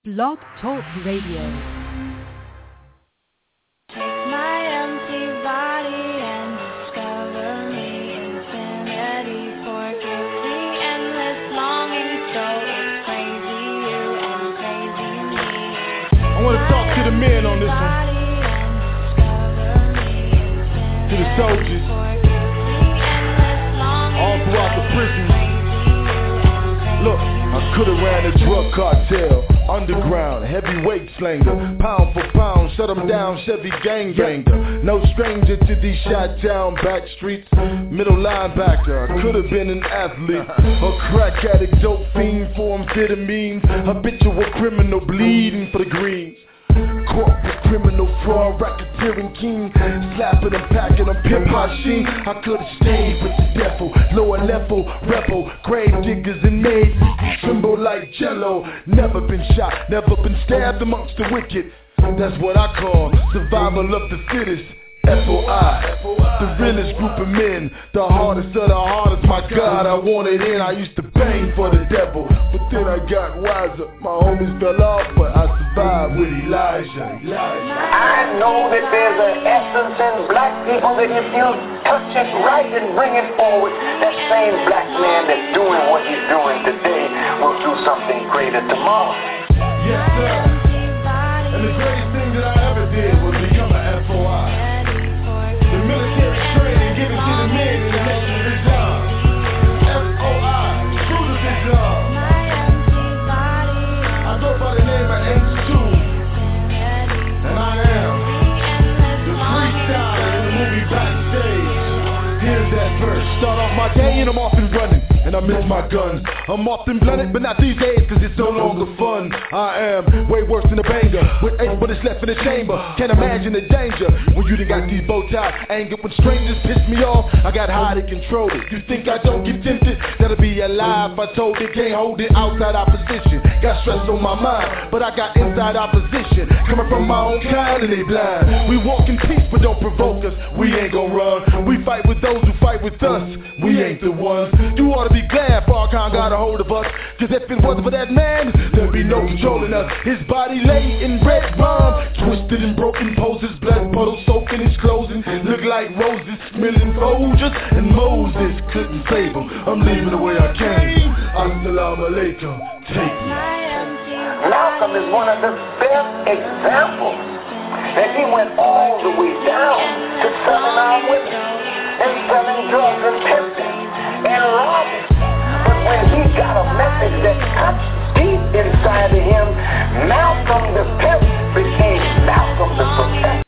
Blog Talk Radio. I want to talk to the men on this one, to the soldiers, all throughout the prison. Look, I could've ran a drug cartel, underground, heavyweight slanger, pound for pound, shut them down, Chevy gangbanger. No stranger to these shot-town back streets, middle linebacker. I could've been an athlete, a crack addict, dope fiend for amphetamines, habitual criminal bleeding for the greens. Corporate criminal fraud, racketeering king, slapping and packing on pimp machine. I could've stayed with the devil, lower level rebel, grave diggers and maids tremble like jello. Never been shot, never been stabbed amongst the wicked. That's what I call survival of the fittest. FOI, the realest group of men, the hardest of the hardest. My God, I wanted in. I used to bang for the devil, but then I got wiser. My homies fell off, but I survived with Elijah. I know that there's an essence in black people that if you touch it right and bring it forward, that same black man that's doing what he's doing today will do something greater tomorrow. Yes, sir. And the greatest thing that I ever did was become an FOI. Military training given to the men in the nation of Islam. FOI, true to Islam. I go by the name of H2, and I am the freestyler in the movie Backstage. Here's that verse. Start off my day and I'm off and running, and I miss my gun. I'm often blunted, but not these days, cause it's no longer fun. I am way worse than a banger, with 8 bullets left in the chamber. Can't imagine the danger when you done got these bow ties. Anger when strangers piss me off, I got high to control it. You think I don't get tempted? That'll be a lie if I told it. Can't hold it outside opposition. Got stress on my mind, but I got inside opposition. Coming from my own kind and they blind. We walk in peace, but don't provoke us. We ain't gon' run. We fight with those who fight with us. We ain't the ones. You ought to be glad Farrakhan got a hold of us, cause if it wasn't for that man, there'd be no controlling us. His body lay in red rum, twisted and broken poses, blood puddles soaking his clothing, look like roses, smelling Folgers, and Moses couldn't save him. I'm leaving the way I came. Assalamu alaikum, take me. Malcolm is one of the best examples that he went all the way down to selling our women and selling drugs and pimping and robbing. But when he got a message that touched deep inside of him, Malcolm the pimp became Malcolm the professor.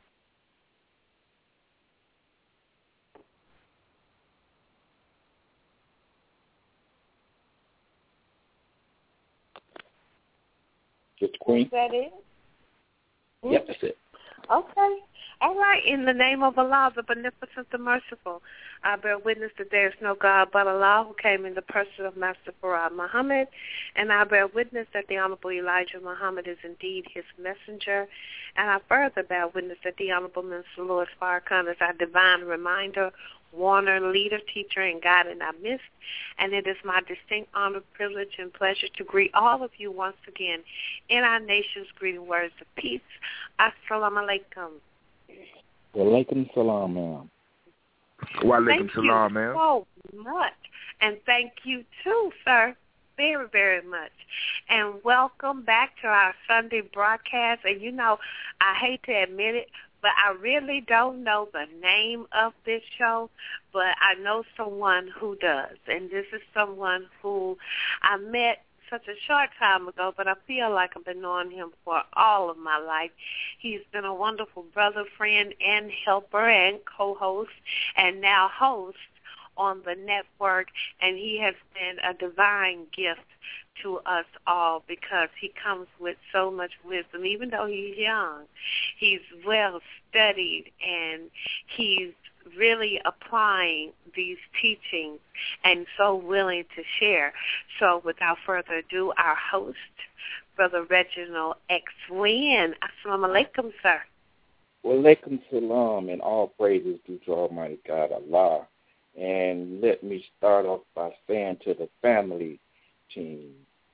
Just the Queen? Is that it? Yep, that's it. Okay. All right. In the name of Allah, the Beneficent, the Merciful, I bear witness that there is no God but Allah, who came in the person of Master Farad Muhammad, and I bear witness that the Honorable Elijah Muhammad is indeed his messenger, and I further bear witness that the Honorable Minister Louis Farrakhan is our divine reminder, warner, leader, teacher, and guide in our midst. And it is my distinct honor, privilege, and pleasure to greet all of you once again in our nation's greeting words of peace. Assalamu alaikum. Wa alaikum salam, ma'am. Wa alaikum salam, ma'am. Thank you so much. And thank you, too, sir, very, very much. And welcome back to our Sunday broadcast. And, you know, I hate to admit it, but I really don't know the name of this show, but I know someone who does. And this is someone who I met such a short time ago, but I feel like I've been knowing him for all of my life. He's been a wonderful brother, friend, and helper and co-host and now host on the network, and he has been a divine gift to us all because he comes with so much wisdom. Even though he's young, he's well studied, and he's really applying these teachings and so willing to share. So without further ado, our host, Brother Reginald X. Wynn. Assalamu alaikum, sir. Wa alaikum salam, and all praises due to Almighty God, Allah. And let me start off by saying to the family team,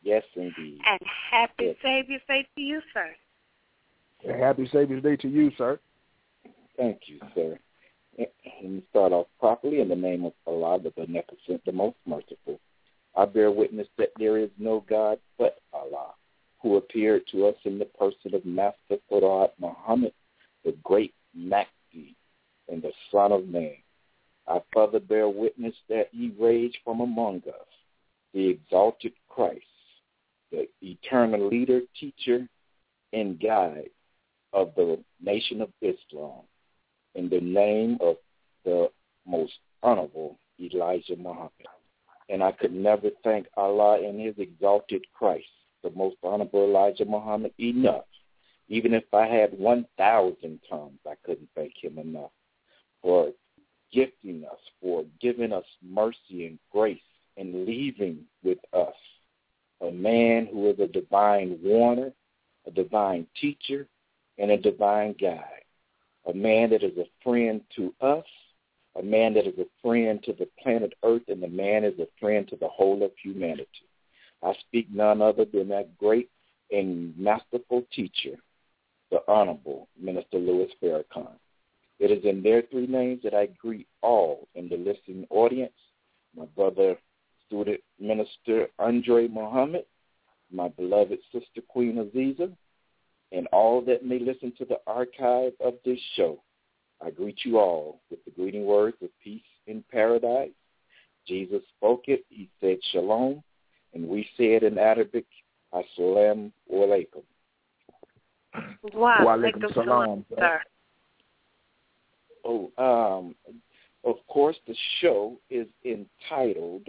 Yes, indeed. And happy Savior's Day to you, sir. And happy Savior's Day to you, sir. Thank you, sir. Let me start off properly in the name of Allah, the Beneficent, the Most Merciful. I bear witness that there is no God but Allah, who appeared to us in the person of Master Fard Muhammad, the great Mahdi, and the Son of Man. I further bear witness that he raised from among us, the exalted Christ, the eternal leader, teacher, and guide of the nation of Islam, in the name of the most honorable Elijah Muhammad. And I could never thank Allah and his exalted Christ, the most honorable Elijah Muhammad, enough. Even if I had 1,000 tongues, I couldn't thank him enough for gifting us, for giving us mercy and grace, and leaving with us a man who is a divine warner, a divine teacher, and a divine guide. A man that is a friend to us, a man that is a friend to the planet Earth, and the man is a friend to the whole of humanity. I speak none other than that great and masterful teacher, the Honorable Minister Louis Farrakhan. It is in their three names that I greet all in the listening audience, my brother, student Minister Andre Muhammad, my beloved sister Queen Aziza, and all that may listen to the archive of this show. I greet you all with the greeting words of peace in paradise. Jesus spoke it. He said shalom, and we said in Arabic, assalamu alaikum. Wa alaikum salam, sir. Of course, the show is entitled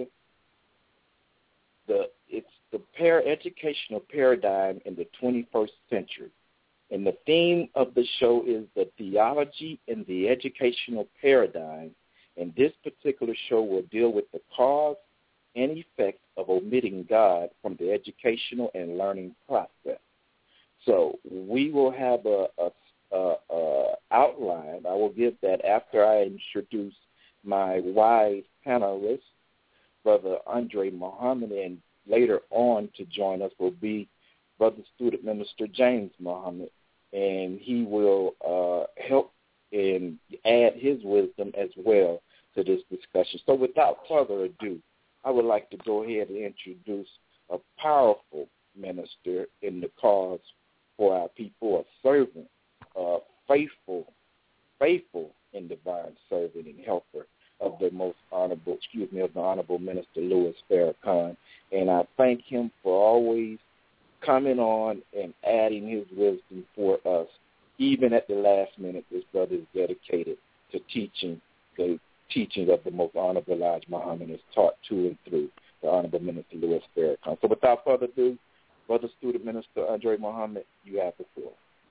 it's the educational paradigm in the 21st century. And the theme of the show is the theology in the educational paradigm. And this particular show will deal with the cause and effect of omitting God from the educational and learning process. So we will have a outline. I will give that after I introduce my wise panelists, Brother Andre Muhammad, and later on to join us will be Brother Student Minister James Muhammad, and he will help and add his wisdom as well to this discussion. So without further ado, I would like to go ahead and introduce a powerful minister in the cause for our people, a servant, faithful and divine servant and helper of the Honorable Minister Louis Farrakhan. And I thank him for always coming on and adding his wisdom for us. Even at the last minute, this brother is dedicated to teaching the teaching of the most honorable Elijah Muhammad is taught to and through the Honorable Minister Louis Farrakhan. So without further ado, Brother Student Minister Andre Muhammad, you have the floor.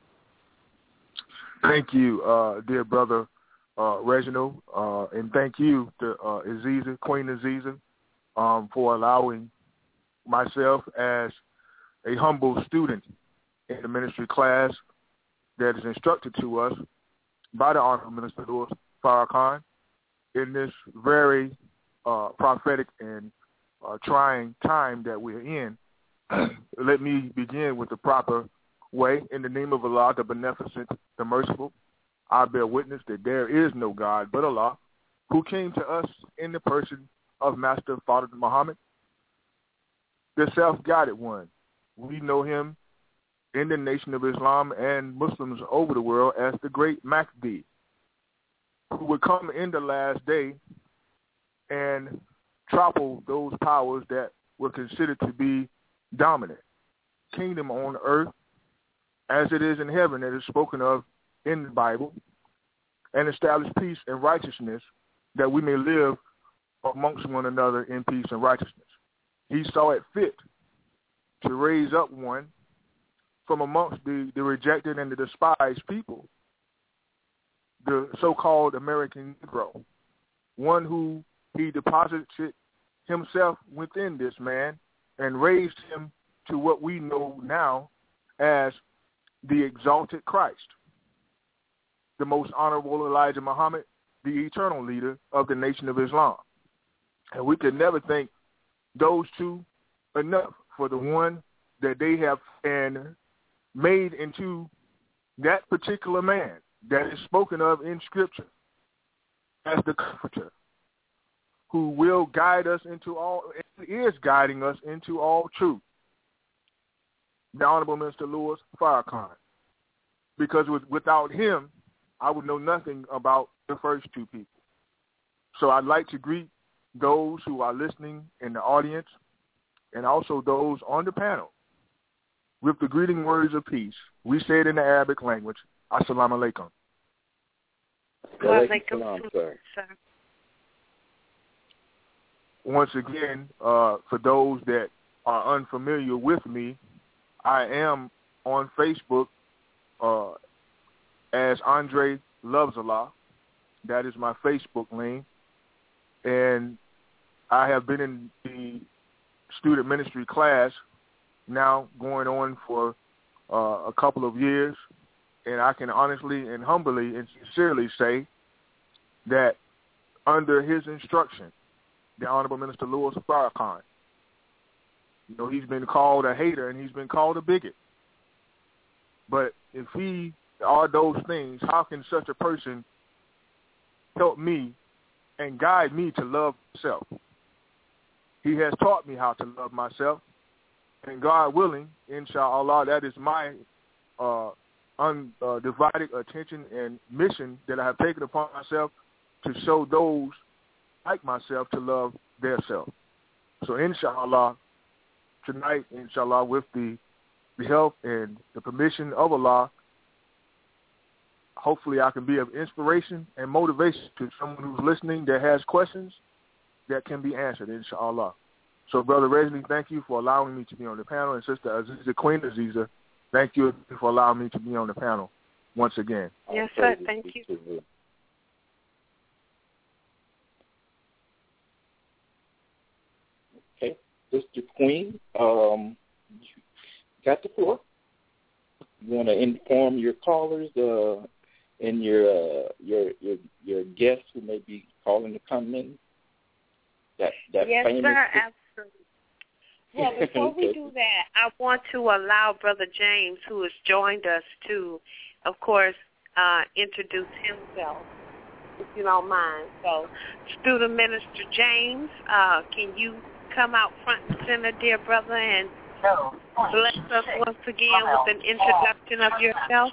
Thank you, dear brother Reginald, and thank you to Aziza, Queen Aziza, for allowing myself as a humble student in the ministry class that is instructed to us by the Honorable Minister Louis Farrakhan in this very prophetic and trying time that we're in. Let me begin with the proper way. In the name of Allah, the Beneficent, the Merciful, I bear witness that there is no God but Allah, who came to us in the person of Master Fard Muhammad, the self-guided one. We know him in the nation of Islam and Muslims over the world as the great Mahdi, who would come in the last day and topple those powers that were considered to be dominant. Kingdom on earth as it is in heaven, that is spoken of in the Bible, and establish peace and righteousness, that we may live amongst one another in peace and righteousness. He saw it fit to raise up one from amongst the rejected and the despised people, the so-called American Negro, one who he deposited himself within this man and raised him to what we know now as the exalted Christ, the most honorable Elijah Muhammad, the eternal leader of the nation of Islam. And we could never thank those two enough. for the one that they have and made into that particular man that is spoken of in Scripture as the Comforter, who will guide us into all, and is guiding us into all truth, the Honorable Minister Louis Farrakhan. Because without him, I would know nothing about the first two people. So I'd like to greet those who are listening in the audience and also those on the panel with the greeting words of peace. We say it in the Arabic language, Assalamu alaikum. Salam, sir. Once again, for those that are unfamiliar with me, I am on Facebook as Andre Loves Allah. That is my Facebook name. And I have been in the student ministry class now going on for a couple of years. And I can honestly and humbly and sincerely say that under his instruction, the Honorable Minister Louis Farrakhan, you know, he's been called a hater and he's been called a bigot. But if he are those things, how can such a person help me and guide me to love myself? He has taught me how to love myself. And God willing, inshallah, that is my undivided attention and mission that I have taken upon myself to show those like myself to love their self. So inshallah, tonight, inshallah, with the help and the permission of Allah, hopefully I can be of inspiration and motivation to someone who's listening that has questions that can be answered, inshallah. So, Brother Reginald, thank you for allowing me to be on the panel. And Sister Aziza, Queen Aziza, thank you for allowing me to be on the panel once again. Yes, sir. Thank you. Okay. Sister Queen, you got the floor. You want to inform your callers and your guests who may be calling to come in? That yes, famous sir, absolutely. Well, before we do that, I want to allow Brother James, who has joined us, to, of course, introduce himself, if you don't mind. So, Student Minister James, can you come out front and center, dear brother, and bless us once again with an introduction of yourself?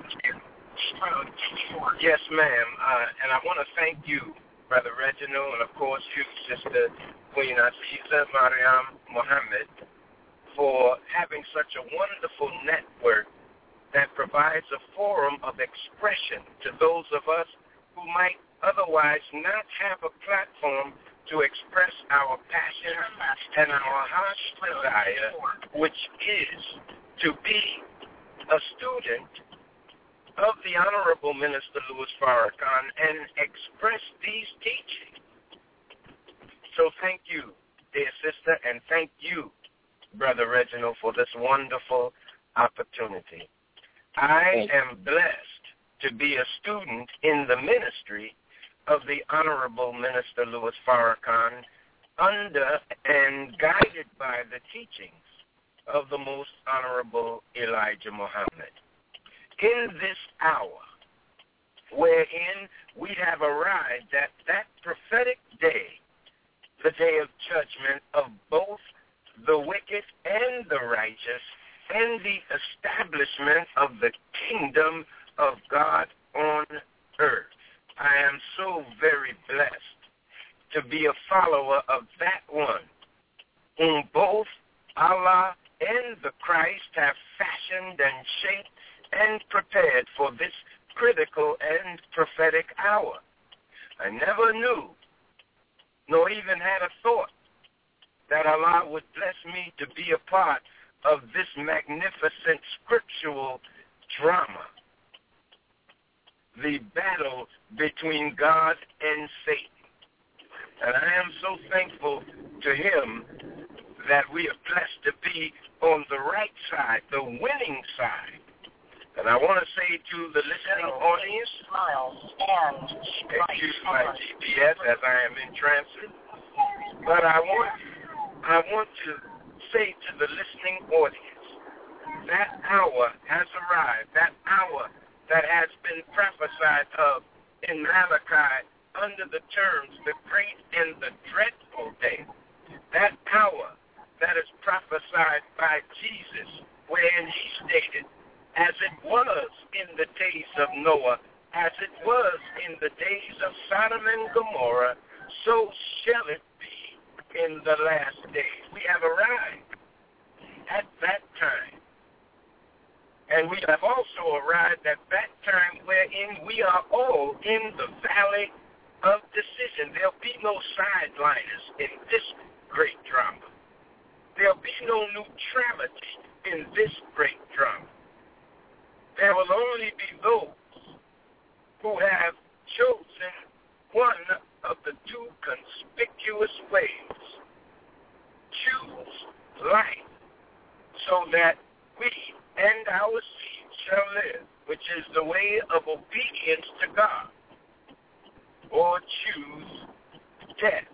Yes, ma'am. And I want to thank you, Brother Reginald, and of course you, Sister Queen Aziza Mariam Muhammad, for having such a wonderful network that provides a forum of expression to those of us who might otherwise not have a platform to express our passion and our heart's desire, which is to be a student of the Honorable Minister Louis Farrakhan and express these teachings. So thank you, dear sister, and thank you, Brother Reginald, for this wonderful opportunity. I am blessed to be a student in the ministry of the Honorable Minister Louis Farrakhan under and guided by the teachings of the Most Honorable Elijah Muhammad. In this hour, wherein we have arrived at that prophetic day, the day of judgment of both the wicked and the righteous, and the establishment of the kingdom of God on earth. I am so very blessed to be a follower of that one, whom both Allah and the Christ have fashioned and shaped and prepared for this critical and prophetic hour. I never knew, nor even had a thought, that Allah would bless me to be a part of this magnificent scriptural drama, the battle between God and Satan. And I am so thankful to him that we are blessed to be on the right side, the winning side. And I want to say to the listening audience, excuse my GPS as I am in transit, but I want to say to the listening audience, that hour has arrived, that hour that has been prophesied of in Malachi under the terms the great and the dreadful day, that hour that is prophesied by Jesus, wherein he stated, as it was in the days of Noah, as it was in the days of Sodom and Gomorrah, so shall it be in the last days. We have arrived at that time. And we have also arrived at that time wherein we are all in the valley of decision. There'll be no sideliners in this great drama. There'll be no neutrality in this great drama. There will only be those who have chosen one of the two conspicuous ways. Choose life so that we and our seed shall live, which is the way of obedience to God, or choose death.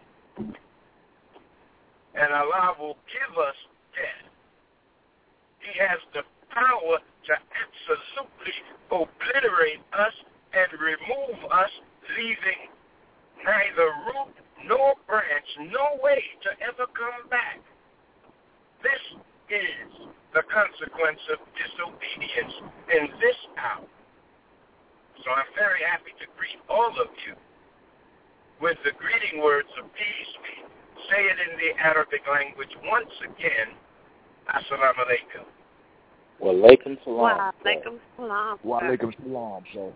And Allah will give us death. He has the power to absolutely obliterate us and remove us, leaving neither root nor branch, no way to ever come back. This is the consequence of disobedience in this hour. So I'm very happy to greet all of you with the greeting words of peace. Say it in the Arabic language once again. Assalamu alaikum. Wa alaikum salam. Wa alaikum salam. Wa alaikum salam, sir.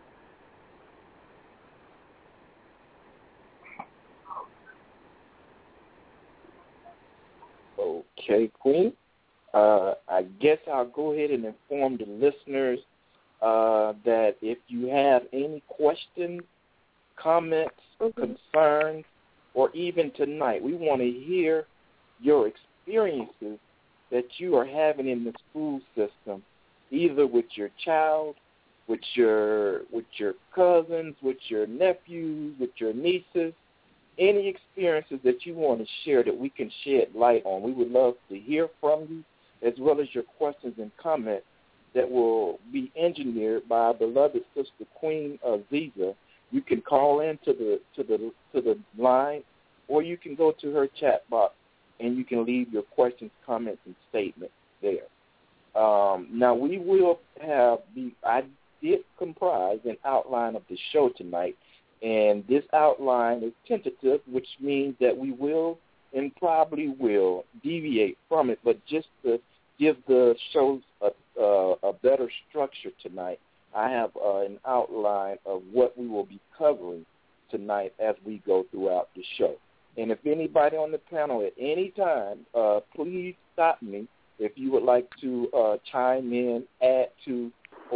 Okay, Queen. I guess I'll go ahead and inform the listeners that if you have any questions, comments, concerns, or even tonight, we want to hear your experiences that you are having in the school system, either with your child, with your cousins, with your nephews, with your nieces, any experiences that you want to share that we can shed light on. We would love to hear from you, as well as your questions and comments that will be engineered by our beloved sister Queen Aziza. You can call in to the line, or you can go to her chat box and you can leave your questions, comments, and statements there. Now we will I did comprise an outline of the show tonight, and this outline is tentative, which means that we will and probably will deviate from it, but just to give the shows a better structure tonight, I have an outline of what we will be covering tonight as we go throughout the show. And if anybody on the panel at any time, please stop me if you would like to chime in, add to,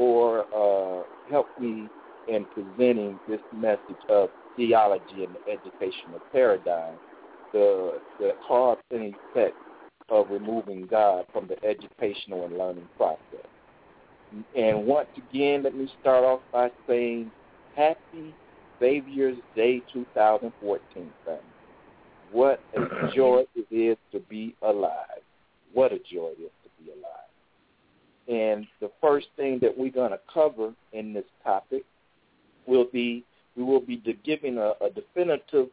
or help me in presenting this message of theology and the educational paradigm, the cause and effect of removing God from the educational and learning process. And once again, let me start off by saying Happy Savior's Day 2014, family. What a joy it is to be alive. What a joy it is to be alive. And the first thing that we're going to cover in this topic will be, we will be giving a definitive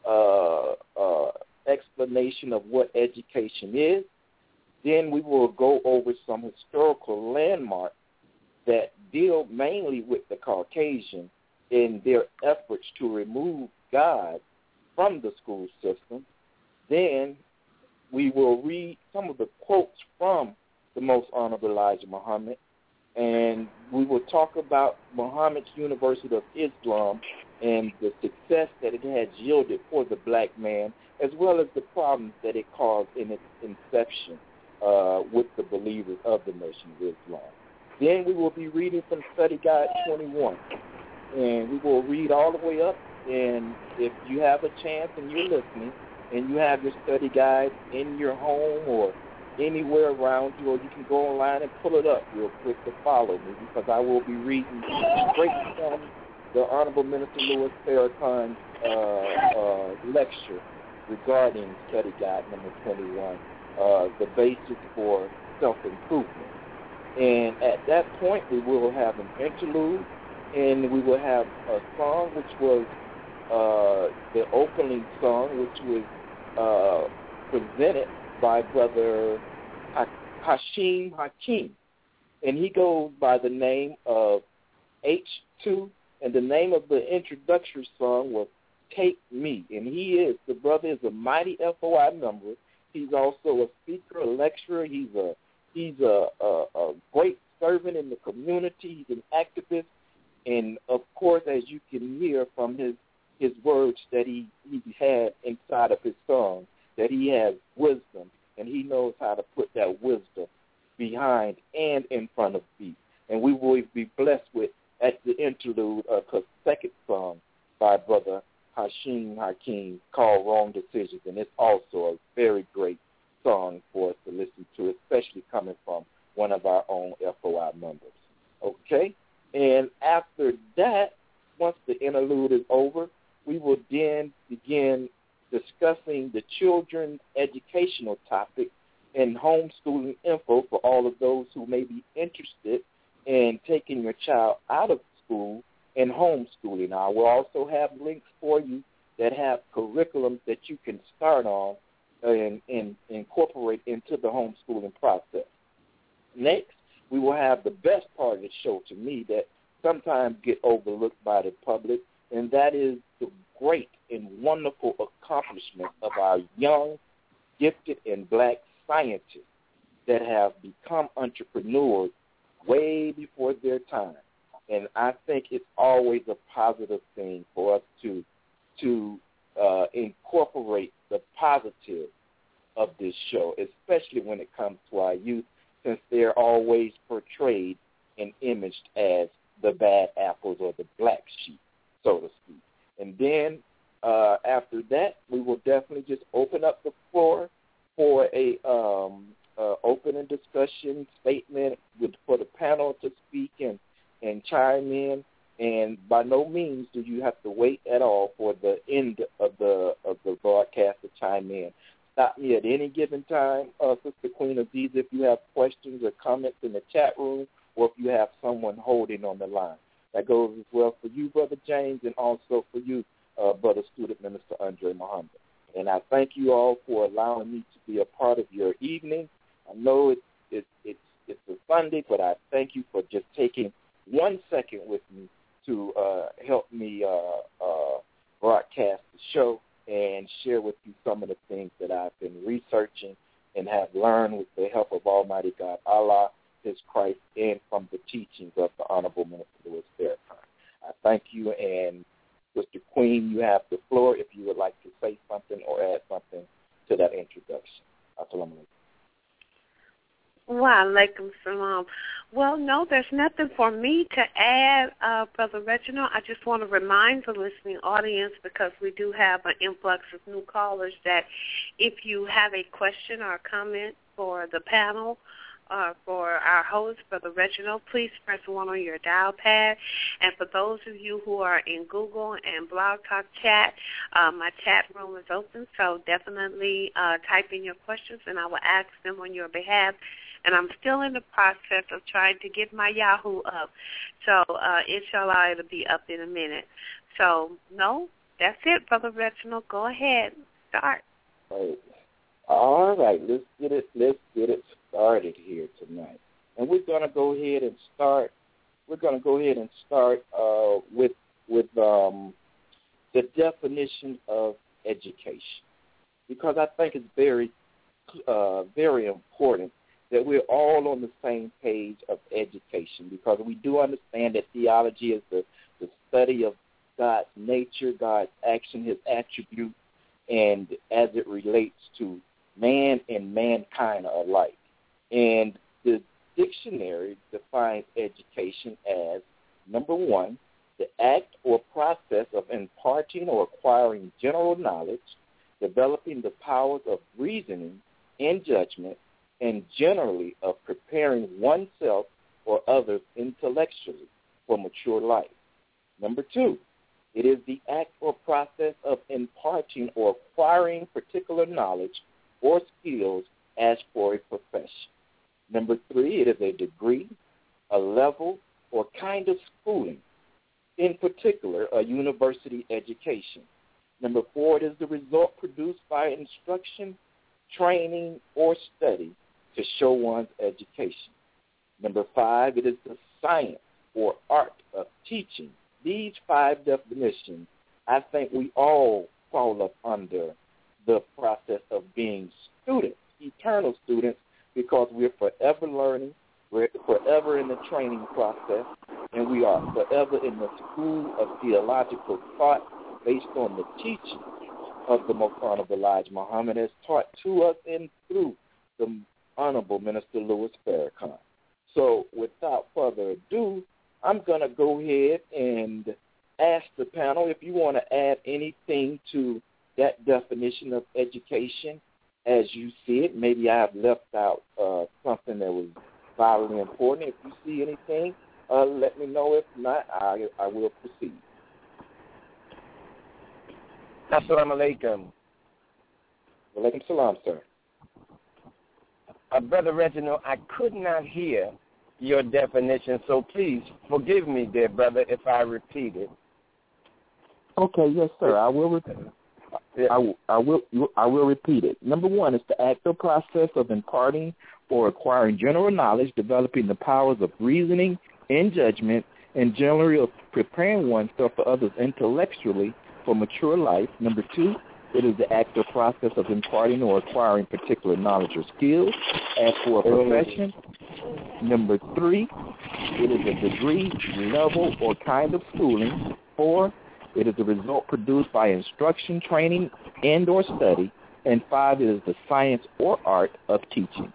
explanation of what education is. Then we will go over some historical landmarks that deal mainly with the Caucasian in their efforts to remove God from the school system. Then we will read some of the quotes from the Most Honorable Elijah Muhammad, and we will talk about Muhammad's University of Islam and the success that it has yielded for the black man, as well as the problems that it caused in its inception with the believers of the Nation of Islam. Then we will be reading from Study Guide 21, and we will read all the way up. And if you have a chance and you're listening, and you have your study guide in your home or anywhere around you, or you can go online and pull it up real quick to follow me, because I will be reading straight from the Honorable Minister Louis Farrakhan's lecture regarding Study Guide number 21 the basis for self-improvement. And at that point, we will have an interlude, and we will have a song which was the opening song, which was presented by Brother Hashim Hakeem. And he goes by the name of H2, and the name of the introductory song was Take Me. And the brother is a mighty FOI member. He's also a speaker, a lecturer. He's a great servant in the community. He's an activist. And, of course, as you can hear from his words that he had inside of his song, that he has wisdom, and he knows how to put that wisdom behind and in front of beat. And we will be blessed with, at the interlude, a second song by Brother Hashim Hakeem called Wrong Decisions, and it's also a very great song for us to listen to, especially coming from one of our own FOI members. Okay? And after that, once the interlude is over, we will then begin discussing the children's educational topic and homeschooling info for all of those who may be interested in taking your child out of school and homeschooling. I will also have links for you that have curriculums that you can start on and incorporate into the homeschooling process. Next, we will have the best part of the show to me that sometimes get overlooked by the public, and that is the great and wonderful accomplishment of our young, gifted, and black scientists that have become entrepreneurs way before their time. And I think it's always a positive thing for us to incorporate the positive of this show, especially when it comes to our youth, since they're always portrayed and imaged as the bad apples or the black sheep, so to speak. And then after that, we will definitely just open up the floor for a opening discussion statement for the panel to speak and chime in. And by no means do you have to wait at all for the end of the broadcast to chime in. Stop me at any given time, Sister Queen Aziza, if you have questions or comments in the chat room, or if you have someone holding on the line. That goes as well for you, Brother James, and also for you, Brother Student Minister Andre Muhammad. And I thank you all for allowing me to be a part of your evening. I know it's a Sunday, but I thank you for just taking 1 second with me to help me broadcast the show and share with you some of the things that I've been researching and have learned with the help of Almighty God, Allah, His Christ, and from the teachings of the Honorable Minister Louis Farrakhan. I thank you, and Mr. Queen, you have the floor if you would like to say something or add something to that introduction. Assalamu alaikum. Wa alaikum salam. Well, no, there's nothing for me to add, Brother Reginald. I just want to remind the listening audience, because we do have an influx of new callers, that if you have a question or a comment for the panel, for our host, Brother Reginald, please press 1 on your dial pad. And for those of you who are in Google and Blog Talk Chat, my chat room is open, so definitely type in your questions, and I will ask them on your behalf. And I'm still in the process of trying to get my Yahoo up. So, inshallah, it'll be up in a minute. So, no, that's it, Brother Reginald. Go ahead. Start. All right, let's get it started here tonight. And we're going to go ahead and start. With the definition of education, because I think it's very, very important that we're all on the same page of education, because we do understand that theology is the study of God's nature, God's action, His attributes, and as it relates to man and mankind alike. And the dictionary defines education as, number 1, the act or process of imparting or acquiring general knowledge, developing the powers of reasoning and judgment, and generally of preparing oneself or others intellectually for mature life. Number 2, it is the act or process of imparting or acquiring particular knowledge or skills as for a profession. Number 3, it is a degree, a level, or kind of schooling, in particular, a university education. Number 4, it is the result produced by instruction, training, or study to show one's education. Number 5, it is the science or art of teaching. These 5 definitions, I think we all fall up under the process of being students, eternal students, because we're forever learning, we're forever in the training process, and we are forever in the school of theological thought based on the teaching of the Most Honorable Elijah Muhammad as taught to us and through the Honorable Minister Louis Farrakhan. So without further ado, I'm going to go ahead and ask the panel if you want to add anything to that definition of education as you see it. Maybe I've left out something that was vitally important. If you see anything, let me know. If not, I will proceed. Assalamu alaikum. Walaikum salam, sir. Brother Reginald, I could not hear your definition, so please forgive me, dear brother, if I repeat it. Okay, yes, sir. I will repeat it. I will repeat it. Number 1 is the active process of imparting or acquiring general knowledge, developing the powers of reasoning and judgment, and generally of preparing oneself for others intellectually for mature life. Number 2, it is the active process of imparting or acquiring particular knowledge or skills as for a profession. Number 3, it is a degree, level, or kind of schooling. 4, it is a result produced by instruction, training, and or study. And 5, it is the science or art of teaching.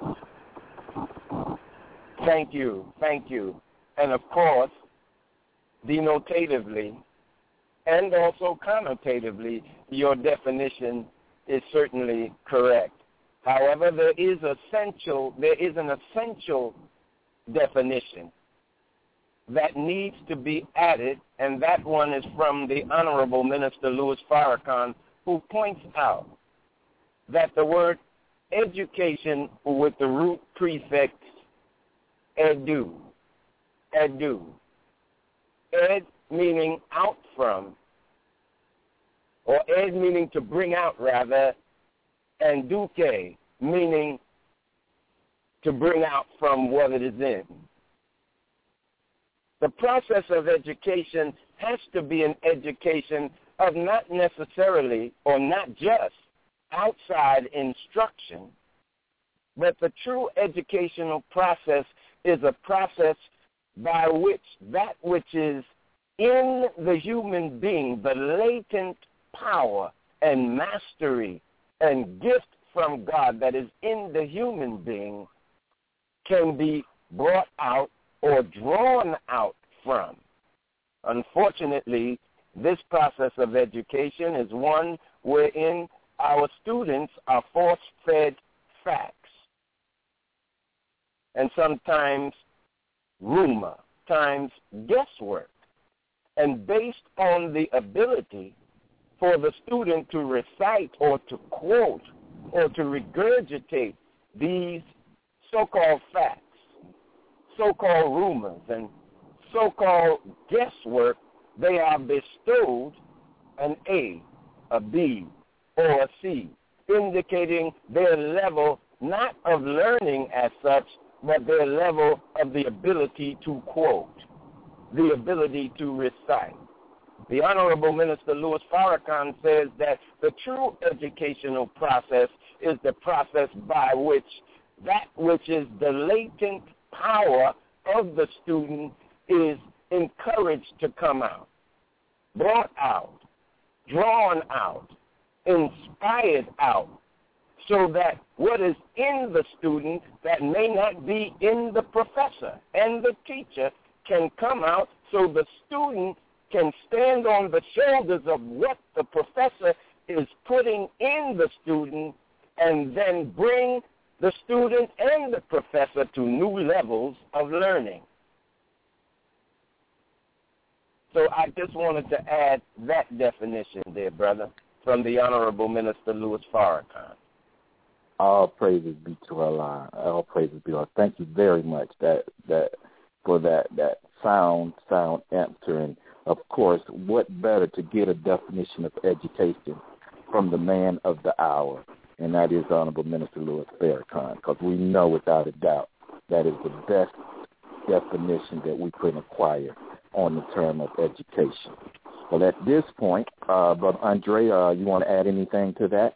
Thank you. And of course, denotatively and also connotatively, your definition is certainly correct. However, there is an essential definition that needs to be added, and that one is from the Honorable Minister Louis Farrakhan, who points out that the word education with the root prefix edu, ed meaning out from, or ed meaning to bring out rather, and duke meaning to bring out from what it is in. The process of education has to be an education of not necessarily or not just outside instruction, but the true educational process is a process by which that which is in the human being, the latent power and mastery and gift from God that is in the human being, can be brought out or drawn out from. Unfortunately, this process of education is one wherein our students are force-fed facts, and sometimes rumor, times guesswork, and based on the ability for the student to recite or to quote or to regurgitate these so-called facts, so-called rumors, and so-called guesswork, they are bestowed an A, a B, or a C, indicating their level not of learning as such, but their level of the ability to quote, the ability to recite. The Honorable Minister Louis Farrakhan says that the true educational process is the process by which that which is the latent power of the student is encouraged to come out, brought out, drawn out, inspired out, so that what is in the student that may not be in the professor and the teacher can come out, so the student can stand on the shoulders of what the professor is putting in the student, and then bring the student and the professor to new levels of learning. So I just wanted to add that definition there, brother, from the Honorable Minister Louis Farrakhan. All praises be to Allah. All praises be to Allah. Thank you very much for that sound answer. And, of course, what better to get a definition of education from the man of the hour, and that is Honorable Minister Louis Farrakhan, because we know without a doubt that is the best definition that we can acquire on the term of education. Well, at this point, Brother Andre, you want to add anything to that?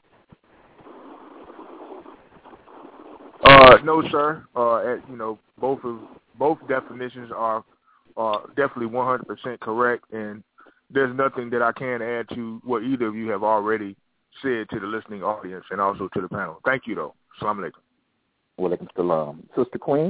No, sir. Both definitions are definitely 100% correct, and there's nothing that I can add to what either of you have already said to the listening audience and also to the panel. Thank you, though. Assalamu alaikum. Wa alaikum salam. Sister Queen?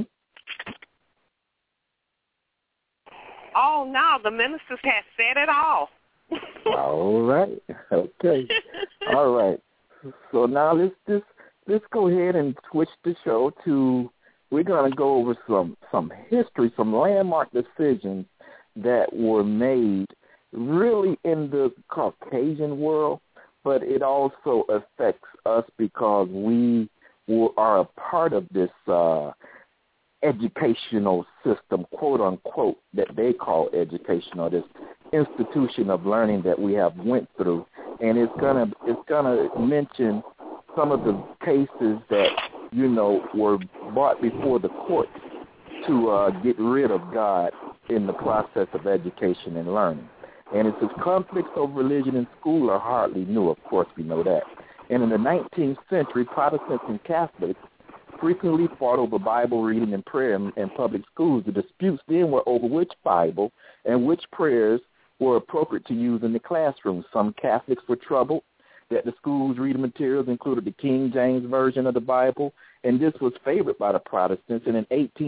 Oh, no, the ministers have said it all. All right. Okay. All right. So now let's go ahead and switch the show to, we're going to go over some history, some landmark decisions that were made really in the Caucasian world, but it also affects us because we are a part of this educational system, quote unquote, that they call educational, this institution of learning that we have went through, and it's gonna mention some of the cases that were brought before the court to get rid of God in the process of education and learning. And it says conflicts over religion in school are hardly new. Of course, we know that. And in the 19th century, Protestants and Catholics frequently fought over Bible reading and prayer in public schools. The disputes then were over which Bible and which prayers were appropriate to use in the classroom. Some Catholics were troubled that the school's reading materials included the King James Version of the Bible, and this was favored by the Protestants. And in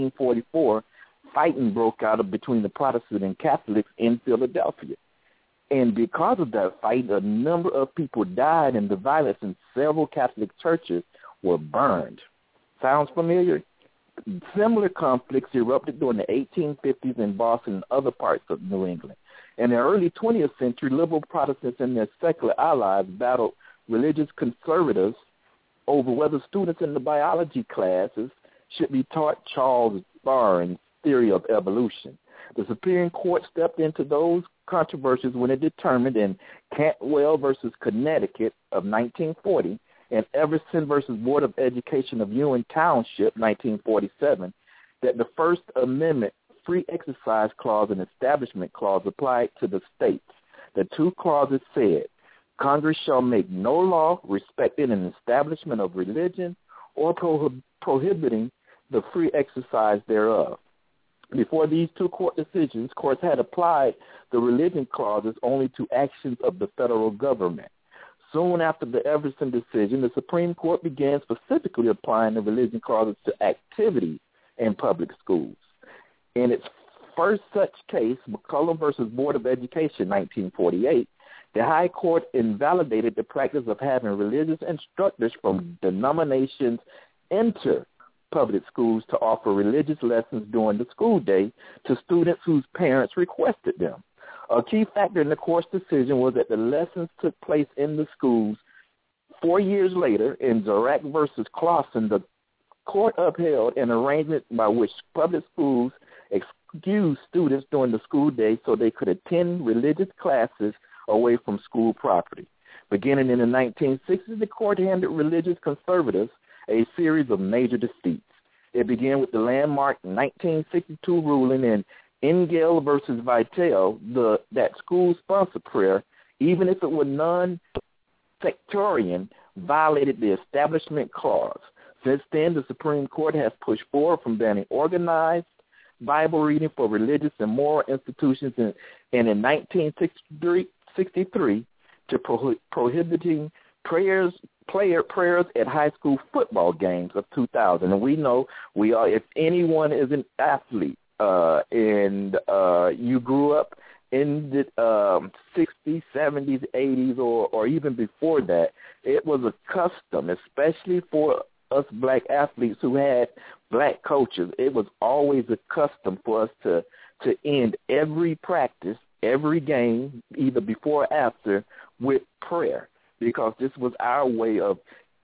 1844, fighting broke out between the Protestants and Catholics in Philadelphia. And because of that fight, a number of people died, and the violence in several Catholic churches were burned. Sounds familiar? Similar conflicts erupted during the 1850s in Boston and other parts of New England. In the early 20th century, liberal Protestants and their secular allies battled religious conservatives over whether students in the biology classes should be taught Charles Darwin's theory of evolution. The Supreme Court stepped into those controversies when it determined in Cantwell versus Connecticut of 1940 and Everson versus Board of Education of Ewing Township, 1947, that the First Amendment free exercise clause and establishment clause applied to the states. The two clauses said, Congress shall make no law respecting an establishment of religion or prohibiting the free exercise thereof. Before these two court decisions, courts had applied the religion clauses only to actions of the federal government. Soon after the Everson decision, the Supreme Court began specifically applying the religion clauses to activities in public schools. In its first such case, McCollum versus Board of Education, 1948, the High Court invalidated the practice of having religious instructors from denominations enter public schools to offer religious lessons during the school day to students whose parents requested them. A key factor in the court's decision was that the lessons took place in the schools. 4 years later, in Zarak versus Clausen, the court upheld an arrangement by which public schools excused students during the school day so they could attend religious classes away from school property. Beginning in the 1960s, the court handed religious conservatives a series of major defeats. It began with the landmark 1962 ruling in Engel versus Vitale that school-sponsored prayer, even if it were non-sectarian, violated the Establishment Clause. Since then, the Supreme Court has pushed forward from banning organized Bible reading for religious and moral institutions and in 1963 to prohibiting prayers at high school football games of 2000. And we know if anyone is an athlete and you grew up in the 60s, 70s, 80s, or even before that, it was a custom, especially for us black athletes who had black coaches. It was always a custom for us to end every practice, every game, either before or after, with prayer, because this was our way of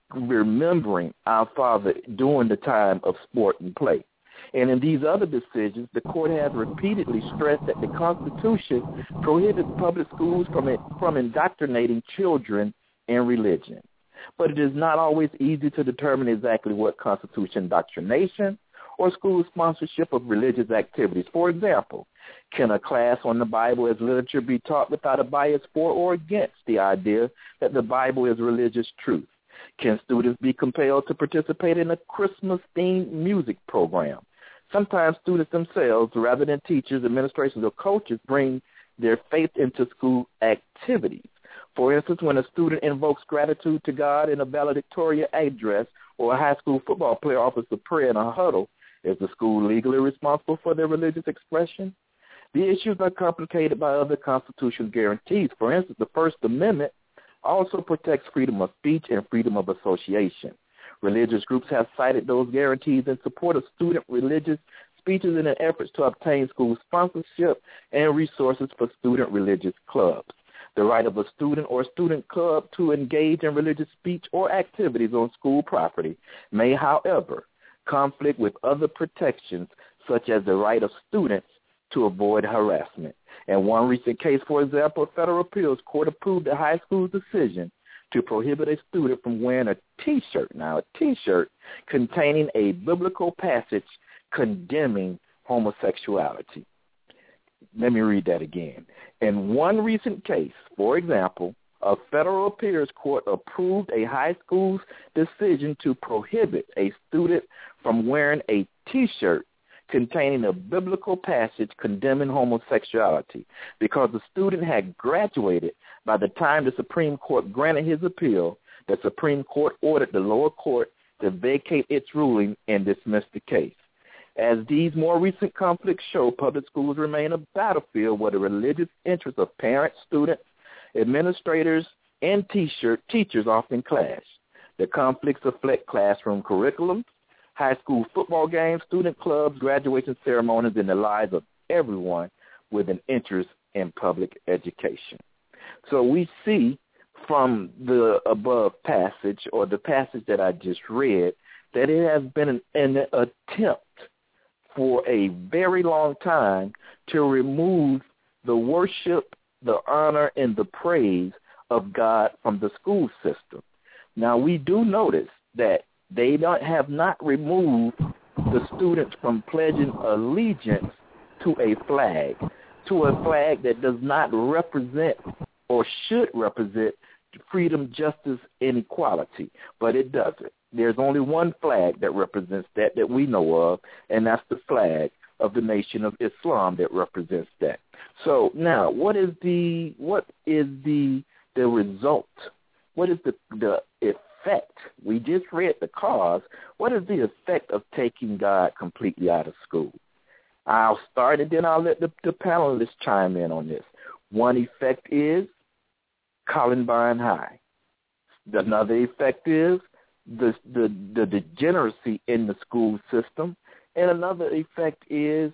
remembering our Father during the time of sport and play. And in these other decisions, the court has repeatedly stressed that the Constitution prohibits public schools from indoctrinating children in religion. But it is not always easy to determine exactly what constitutes indoctrination or school sponsorship of religious activities. For example, can a class on the Bible as literature be taught without a bias for or against the idea that the Bible is religious truth? Can students be compelled to participate in a Christmas-themed music program? Sometimes students themselves, rather than teachers, administrators, or coaches, bring their faith into school activities. For instance, when a student invokes gratitude to God in a valedictorian address, or a high school football player offers a prayer in a huddle, is the school legally responsible for their religious expression? The issues are complicated by other constitutional guarantees. For instance, the First Amendment also protects freedom of speech and freedom of association. Religious groups have cited those guarantees in support of student religious speeches in an effort to obtain school sponsorship and resources for student religious clubs. The right of a student or student club to engage in religious speech or activities on school property may, however, conflict with other protections, such as the right of students to avoid harassment. In one recent case, for example, a federal appeals court approved a high school's decision to prohibit a student from wearing a T-shirt, containing a biblical passage condemning homosexuality. Let me read that again. In one recent case, for example, a federal appeals court approved a high school's decision to prohibit a student from wearing a T-shirt containing a biblical passage condemning homosexuality because the student had graduated by the time the Supreme Court granted his appeal. The Supreme Court ordered the lower court to vacate its ruling and dismiss the case. As these more recent conflicts show, public schools remain a battlefield where the religious interests of parents, students, administrators, and teachers often clash. The conflicts affect classroom curriculums, high school football games, student clubs, graduation ceremonies, and the lives of everyone with an interest in public education. So we see from the above passage, or the passage that I just read, that it has been an attempt for a very long time to remove the worship, the honor, and the praise of God from the school system. Now, we do notice that they have not removed the students from pledging allegiance to a flag that does not represent or should represent freedom, justice, and equality, but it doesn't. There's only one flag that represents that we know of, and that's the flag of the Nation of Islam that represents that. So now, what is the result? What is the effect? We just read the cause. What is the effect of taking God completely out of school? I'll start, and then I'll let the panelists chime in on this. One effect is Columbine High. Another effect is the degeneracy in the school system, and another effect is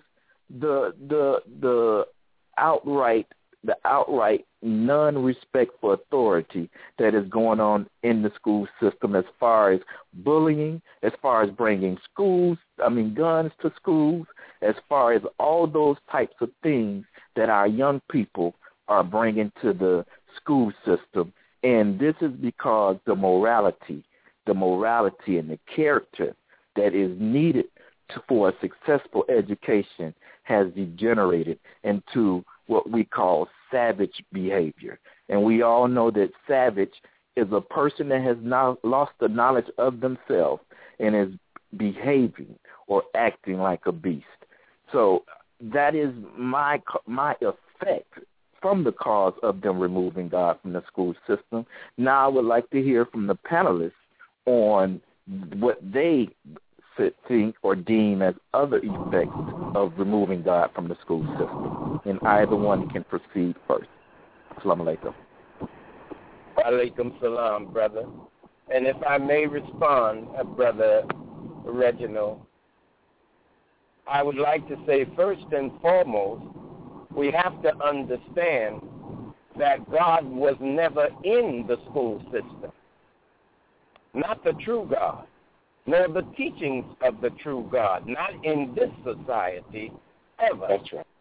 the outright non-respect for authority that is going on in the school system, as far as bullying, as far as bringing guns to schools, as far as all those types of things that our young people are bringing to the school system. And this is because the morality and the character that is needed for a successful education has degenerated into what we call savage behavior. And we all know that savage is a person that has now lost the knowledge of themselves and is behaving or acting like a beast. So that is my effect from the cause of them removing God from the school system. Now I would like to hear from the panelists on what they think or deem as other effects of removing God from the school system. And either one can proceed first. Assalamu alaikum. Alaikum salam, brother. And if I may respond, Brother Reginald, I would like to say first and foremost, we have to understand that God was never in the school system. not the true God, nor the teachings of the true God, not in this society ever. That's right.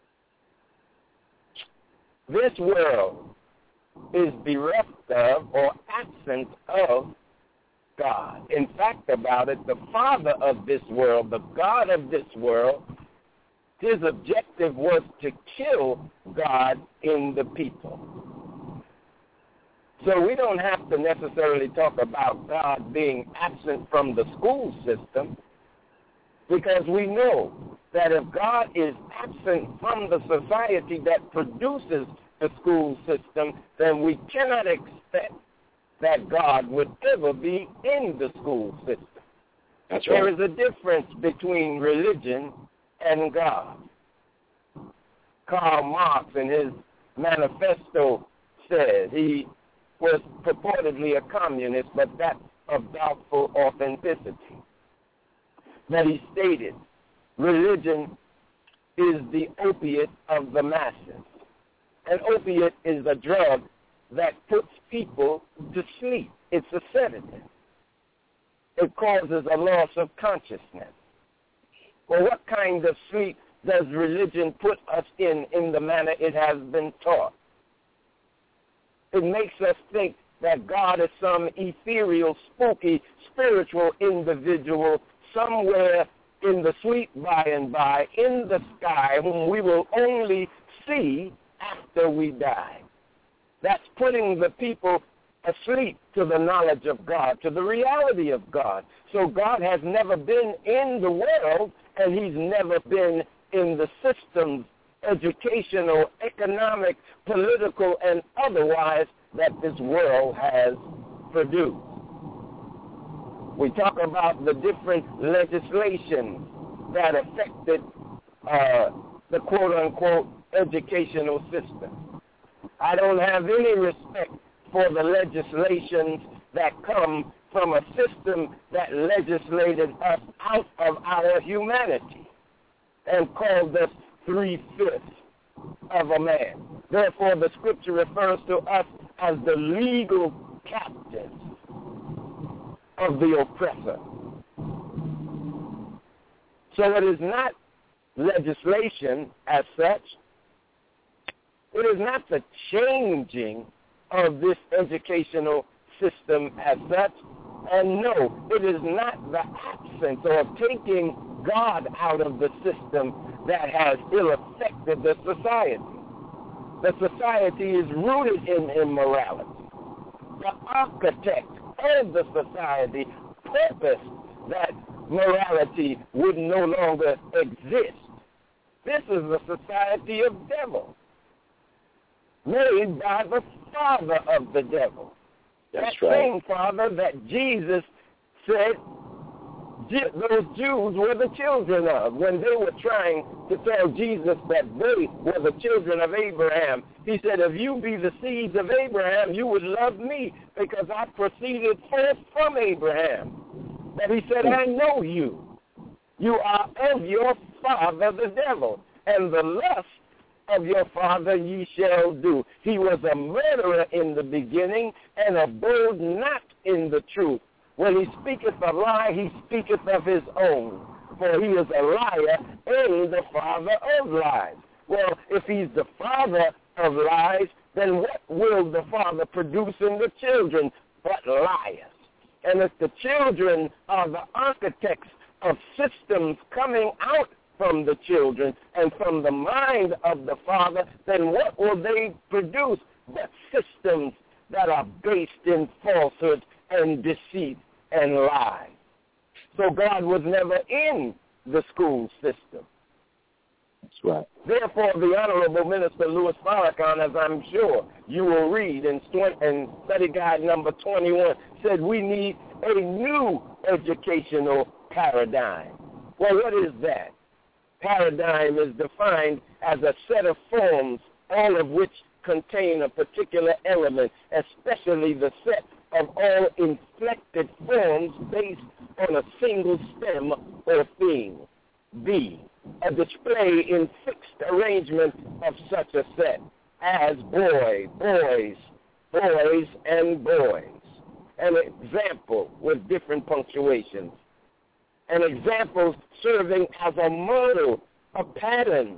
This world is bereft of or absent of God. In fact about it, the father of this world, the God of this world, his objective was to kill God in the people. So we don't have to necessarily talk about God being absent from the school system, because we know that if God is absent from the society that produces the school system, then we cannot expect that God would ever be in the school system. That's right. There is a difference between religion and God. Karl Marx in his manifesto said he was purportedly a communist, but that's of doubtful authenticity. That he stated, religion is the opiate of the masses. An opiate is a drug that puts people to sleep. It's a sedative. It causes a loss of consciousness. Well, what kind of sleep does religion put us in the manner it has been taught? It makes us think that God is some ethereal, spooky, spiritual individual somewhere in the sweet by and by, in the sky, whom we will only see after we die. That's putting the people asleep to the knowledge of God, to the reality of God. So God has never been in the world, and he's never been in the systems, educational, economic, political, and otherwise, that this world has produced. We talk about the different legislation that affected the quote-unquote educational system. I don't have any respect for the legislations that come from a system that legislated us out of our humanity and called us 3/5 of a man. Therefore, the scripture refers to us as the legal captives of the oppressor. So it is not legislation as such. It is not the changing of this educational system as such. And no, it is not the absence or taking God out of the system that has ill-affected the society. The society is rooted in immorality. The architect of the society purposed that morality would no longer exist. This is a society of devils, made by the father of the devil. That's that right. same father that Jesus said those Jews were the children of. When they were trying to tell Jesus that they were the children of Abraham, he said, if you be the seeds of Abraham, you would love me, because I proceeded forth from Abraham. But he said, I know you. You are of your father the devil, and the lust of your father ye shall do. He was a murderer in the beginning, and abode not in the truth. When he speaketh a lie, he speaketh of his own, for he is a liar and the father of lies. Well, if he's the father of lies, then what will the father produce in the children but liars? And if the children are the architects of systems coming out from the children and from the mind of the father, then what will they produce but systems that are based in falsehood and deceit and lie? So God was never in the school system. That's right. Therefore, the Honorable Minister Louis Farrakhan, as I'm sure you will read in study guide number 21, said we need a new educational paradigm. Well, what is that? Paradigm is defined as a set of forms, all of which contain a particular element, especially the set of all inflected forms based on a single stem or theme. B, a display in fixed arrangement of such a set, as boy, boys, boys, and boys. an example with different punctuations. An example serving as a model, a pattern.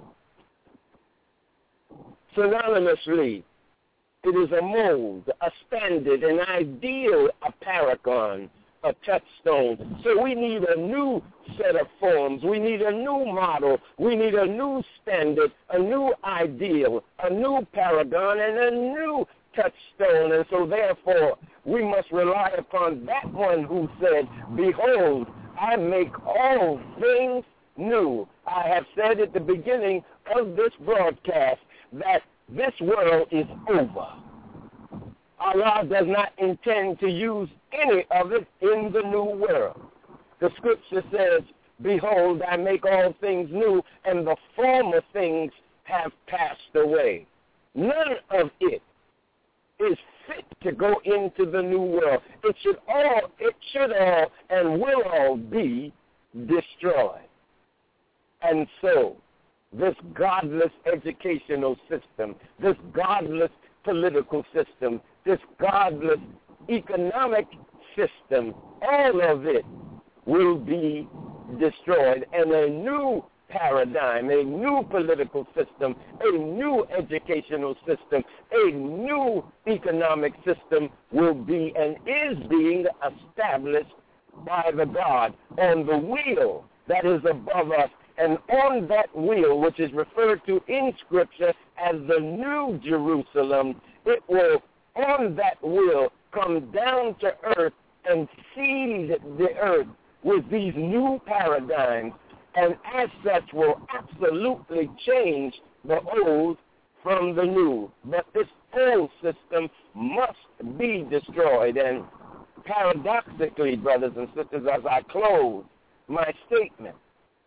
Synonymously, it is a mold, a standard, an ideal, a paragon, a touchstone. So we need a new set of forms. We need a new model. We need a new standard, a new ideal, a new paragon, and a new touchstone. And so therefore, we must rely upon that one who said, behold, I make all things new. I have said at the beginning of this broadcast that this world is over. Allah does not intend to use any of it in the new world. The scripture says, behold, I make all things new, and the former things have passed away. None of it is fit to go into the new world. It should all and will all be destroyed. And so, this godless educational system, this godless political system, this godless economic system, all of it will be destroyed, and a new paradigm, a new political system, a new educational system, a new economic system will be and is being established by the God on the wheel that is above us. And on that wheel, which is referred to in Scripture as the New Jerusalem, it will, on that wheel, come down to earth and seed the earth with these new paradigms, and as such will absolutely change the old from the new. But this old system must be destroyed. And paradoxically, brothers and sisters, as I close my statement,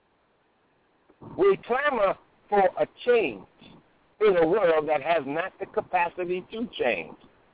we clamor for a change in a world that has not the capacity to change.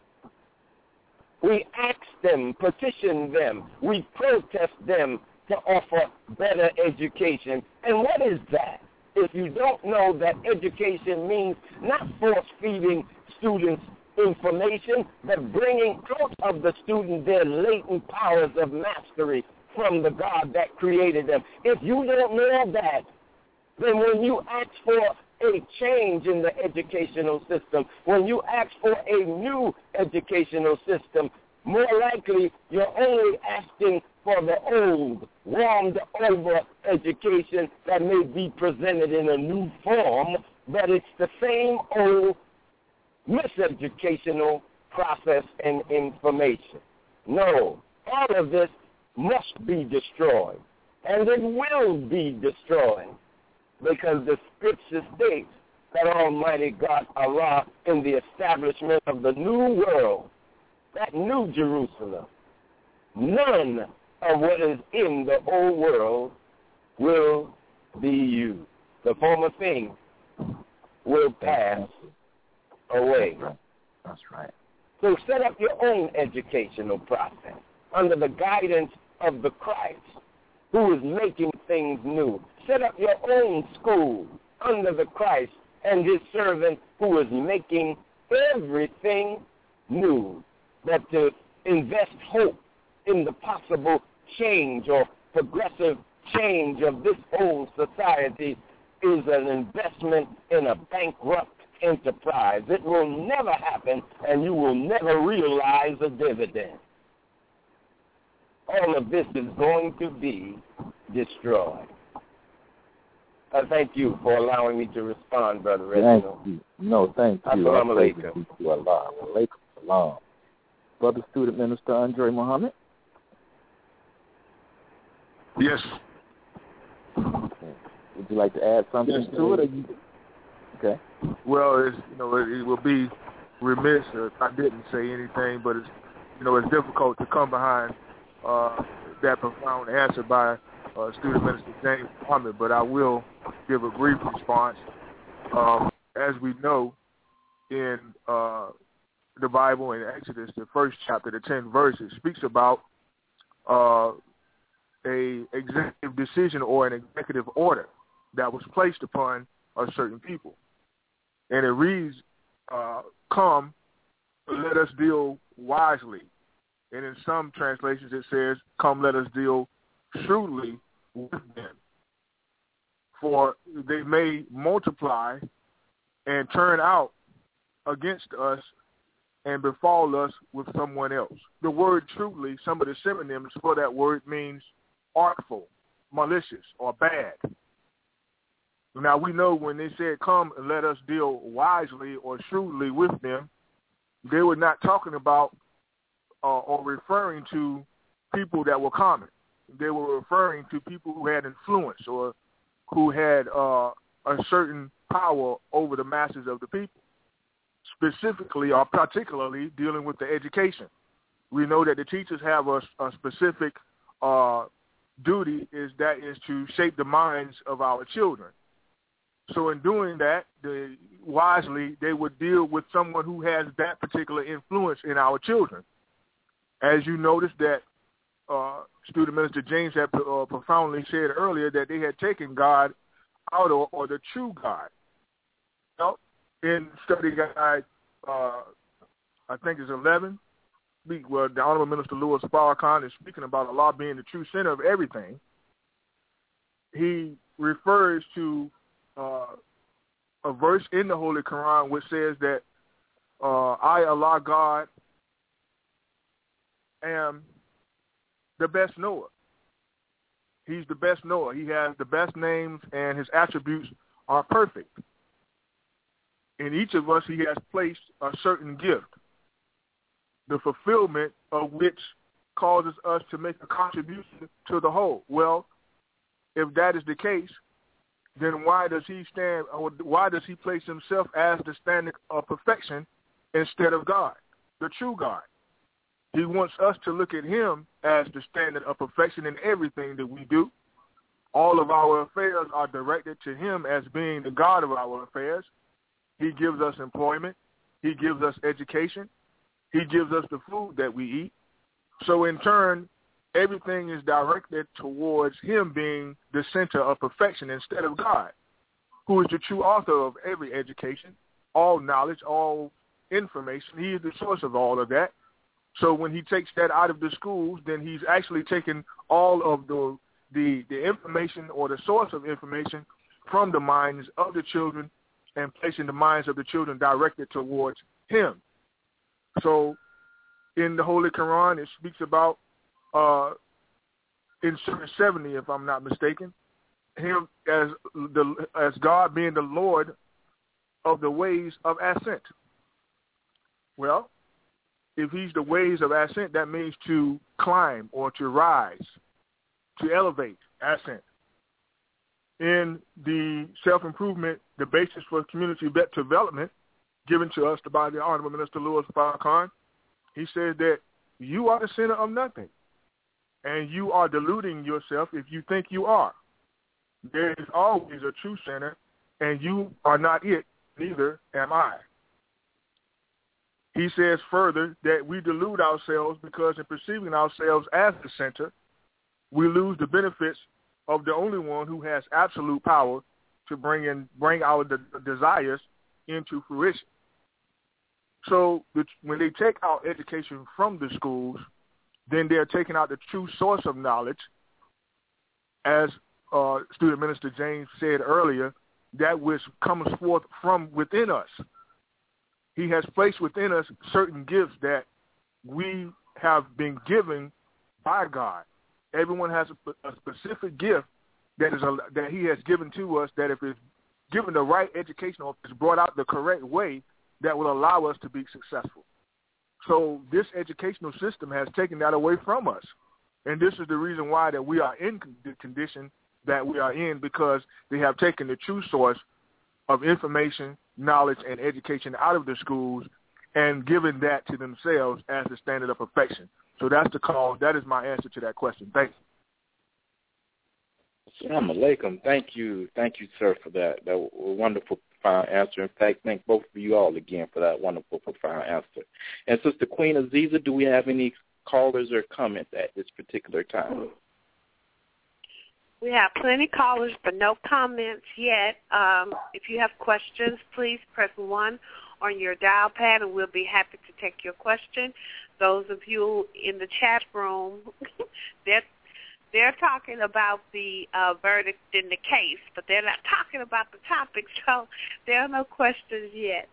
We ask them, petition them, we protest them to offer better education. And what is that? If you don't know that education means not force-feeding students information, but bringing out of the student their latent powers of mastery from the God that created them. If you don't know that, then when you ask for a change in the educational system, when you ask for a new educational system, more likely you're only asking for the old, warmed-over education that may be presented in a new form, but it's the same old miseducational process and information. No, all of this must be destroyed, and it will be destroyed, because the scripture states that Almighty God, Allah, in the establishment of the new world, that new Jerusalem, none of what is in the old world will be used. The former things will pass away. That's right. So set up your own educational process under the guidance of the Christ who is making things new. Set up your own school under the Christ and his servant who is making everything new. But to invest hope in the possible change or progressive change of this old society is an investment in a bankrupt enterprise. It will never happen, and you will never realize a dividend. All of this is going to be destroyed. I thank you for allowing me to respond, Brother Reginald. Thank you. No, thank you. Assalamu alaikum. Alaikum salam. Brother Student Minister Andre Muhammad? Yes. Okay. Would you like to add something to it? Okay. Well, it will be remiss if I didn't say anything, but it's difficult to come behind that profound answer by Student Minister James Muhammad, but I will give a brief response. As we know, in the Bible, in Exodus, the first chapter, the 10th verse, it speaks about a executive decision or an executive order that was placed upon a certain people. And it reads, come, let us deal wisely And in some translations it says, come let us deal shrewdly with them. For they may multiply and turn out against us and befall us with someone else. The word shrewdly, some of the synonyms for that word means artful, malicious, or bad. Now we know when they said come and let us deal wisely or shrewdly with them, they were not talking about or referring to people that were common. They were referring to people who had influence or who had a certain power over the masses of the people, specifically or particularly dealing with the education. We know that the teachers have a specific duty is to shape the minds of our children. So in doing that, wisely, they would deal with someone who has that particular influence in our children. As you noticed that Student Minister James had profoundly said earlier that they had taken God out or the true God. Well, in study guide, I think it's 11, where the Honorable Minister Louis Farrakhan is speaking about Allah being the true center of everything. He refers to a verse in the Holy Quran which says that I, Allah God, am the best knower. He's the best knower. He has the best names and his attributes are perfect. In each of us, he has placed a certain gift, the fulfillment of which causes us to make a contribution to the whole. Well, if that is the case, then why does he place himself as the standard of perfection instead of God, the true God? He wants us to look at him as the standard of perfection in everything that we do. All of our affairs are directed to him as being the God of our affairs. He gives us employment. He gives us education. He gives us the food that we eat. So in turn, everything is directed towards him being the center of perfection instead of God, who is the true author of every education, all knowledge, all information. He is the source of all of that. So when he takes that out of the schools, then he's actually taken all of the information or the source of information from the minds of the children and placing the minds of the children directed towards him. So in the Holy Quran, it speaks about, in Surah 70, if I'm not mistaken, him as God being the Lord of the ways of ascent. Well, if he's the ways of ascent, that means to climb or to rise, to elevate, ascent. In the self-improvement, the basis for community development given to us by the Honorable Minister Louis Farrakhan, he says that you are the center of nothing, and you are deluding yourself if you think you are. There is always a true center, and you are not it, neither am I. He says further that we delude ourselves because in perceiving ourselves as the center, we lose the benefits of the only one who has absolute power to bring our desires into fruition. So when they take out education from the schools, then they're taking out the true source of knowledge. As Student Minister James said earlier, that which comes forth from within us. He has placed within us certain gifts that we have been given by God. Everyone has a specific gift that he has given to us that if it's given the right education or if it's brought out the correct way, that will allow us to be successful. So this educational system has taken that away from us. And this is the reason why that we are in the condition that we are in, because they have taken the true source of information, knowledge, and education out of the schools and given that to themselves as the standard of perfection. So that's the call. That is my answer to that question. Thank you. Assalamu alaikum. Thank you, sir, for that wonderful, profound answer. In fact, thank both of you all again for that wonderful, profound answer. And Sister Queen Aziza, do we have any callers or comments at this particular time? We have plenty of callers, but no comments yet. If you have questions, please press 1 on your dial pad, and we'll be happy to take your question. Those of you in the chat room, they're talking about the verdict in the case, but they're not talking about the topic, so there are no questions yet.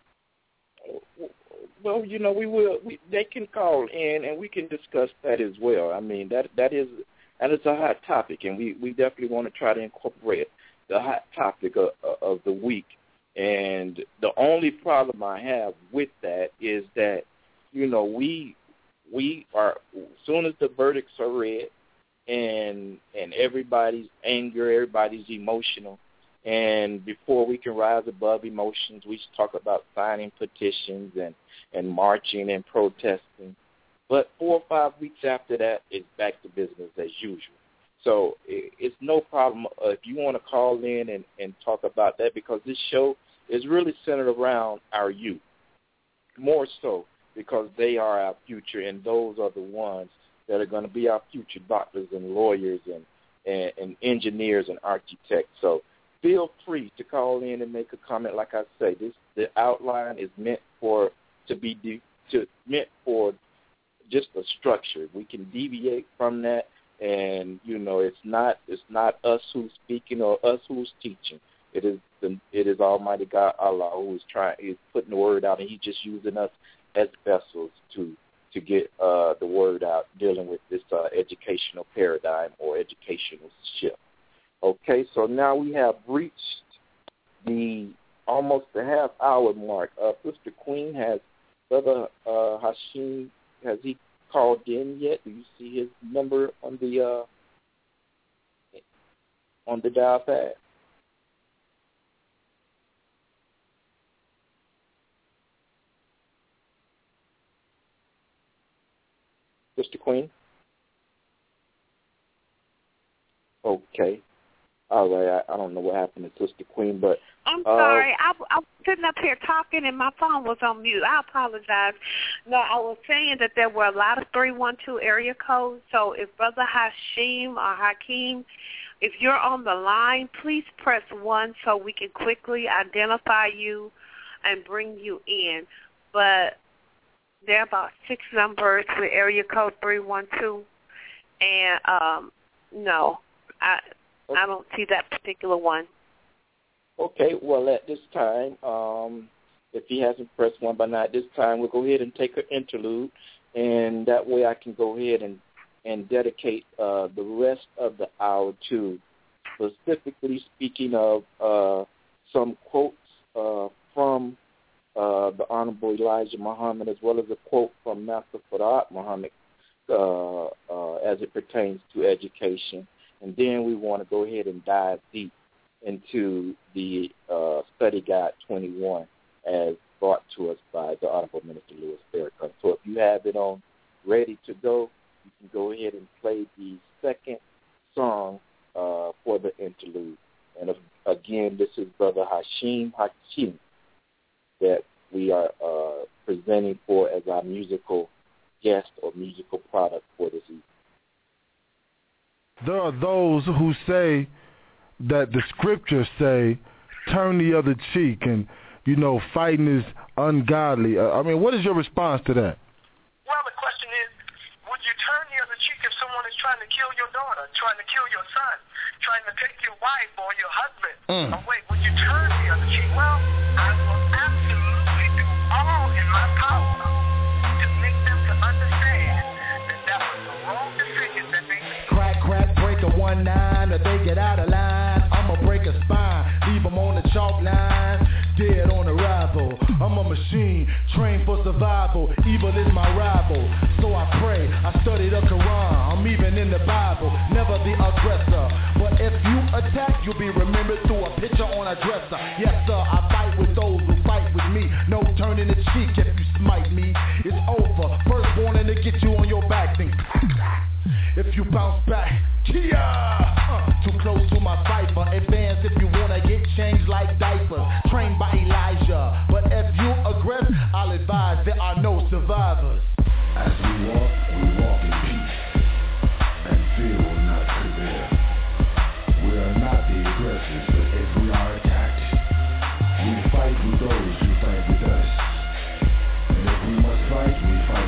Well, they can call in and we can discuss that as well. I mean, that is a hot topic, and we definitely want to try to incorporate the hot topic of the week. And the only problem I have with that is that, we are, as soon as the verdicts are read and everybody's anger, everybody's emotional, and before we can rise above emotions, we talk about signing petitions and marching and protesting. But 4 or 5 weeks after that, it's back to business as usual. So it's no problem if you want to call in and talk about that, because this show is really centered around our youth, more so because they are our future, and those are the ones that are going to be our future doctors and lawyers and engineers and architects. So feel free to call in and make a comment. Like I say, the outline is meant for just a structure. We can deviate from that, and it's not us who's speaking or us who's teaching. It is Almighty God Allah who is putting the word out, and He's just using us as vessels to get the word out, dealing with this educational paradigm or educational shift. Okay, so now we have reached almost the half-hour mark. Sister Queen, has Brother Hashim, has he called in yet? Do you see his number on the dial pad? Sister Queen? Okay. All right. I don't know what happened to Sister Queen, but I'm sorry. I was sitting up here talking and my phone was on mute. I apologize. No, I was saying that there were a lot of 312 area codes. So if Brother Hashim or Hakeem, if you're on the line, please press 1 so we can quickly identify you and bring you in. But there are about 6 numbers with area code 312, and no, I don't see that particular one. Okay, well, at this time, if he hasn't pressed 1 by now, at this time, we'll go ahead and take an interlude, and that way I can go ahead and dedicate the rest of the hour to specifically speaking of some quotes from the Honorable Elijah Muhammad, as well as a quote from Master Farad Muhammad as it pertains to education. And then we want to go ahead and dive deep into the Study Guide 21 as brought to us by the Honorable Minister Louis Farrakhan. So if you have it on ready to go, you can go ahead and play the second song for the interlude. And again, this is Brother Hashim Hakim that we are presenting for as our musical guest or musical product for this evening. There are those who say that the scriptures say, turn the other cheek, and, fighting is ungodly. What is your response to that? Well, the question is, would you turn the other cheek if someone is trying to kill your daughter, trying to kill your son, trying to take your wife or your husband away? Would you turn the other cheek? Well, I will absolutely do all in my power to make them to understand that was the wrong decision that they made. Crack, break a 1-9, or they get out of line. I'ma break a spine, leave them on the chalk line, dead on arrival. I'm a machine, trained for survival. Evil is my rival, so I pray. I study the Quran, I'm even in the Bible. Never the aggressor, but if you attack, you'll be remembered through a picture on a dresser. Yes, sir, I fight with those who fight with me. No turning the cheek if you smite me. It's over. Firstborn to get you on your back. Think if you bounce back, Kia! Too close to my cipher. Advance if you wanna get changed like diapers. Trained by Elijah, but if you aggress, I'll advise there are no survivors. As we walk in peace, and feel not prevail. We are not the aggressors, but if we are attacked, we fight with those who fight with us.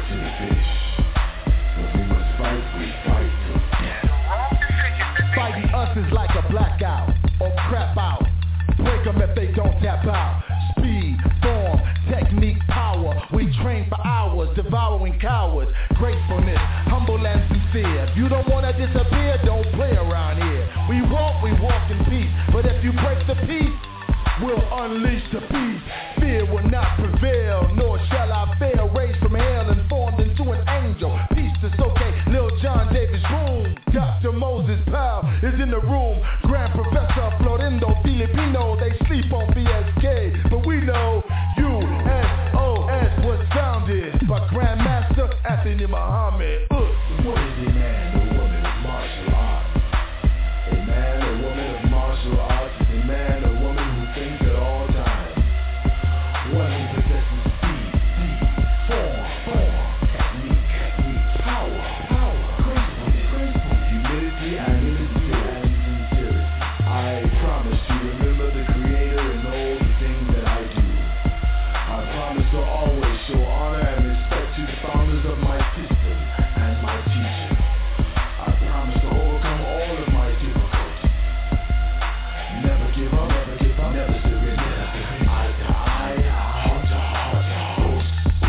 to the finish. When we must fight, we fight till death. Fighting us is like a blackout or crap out. Break them if they don't tap out. Speed, form, technique, power. We train for hours, devouring cowards. Gracefulness, humble and sincere. If you don't want to disappear, don't play around here. We walk in peace. But if you break the peace, we'll unleash the beast. Fear will not prevail, nor shall I fail. Raised from hell and formed into an angel. Peace to okay, Lil John Davis Boom. Dr. Moses Powell is in the room. Grand Professor Florindo Filipino. They sleep on BSK, but we know USOS was founded by Grandmaster Anthony Muhammad. What is a man or woman of martial arts? A man or woman of martial arts is a man or woman who thinks at all times. One who possesses speed, form, technique, power, gracefulness, humility and sincerity. I promise to remember the Creator in all the things that I do. I promise to always show honor and respect to the founders of my system and my teachers. I promise to overcome all of my difficulties. Never give up, never surrender. Eye to eye, heart to heart.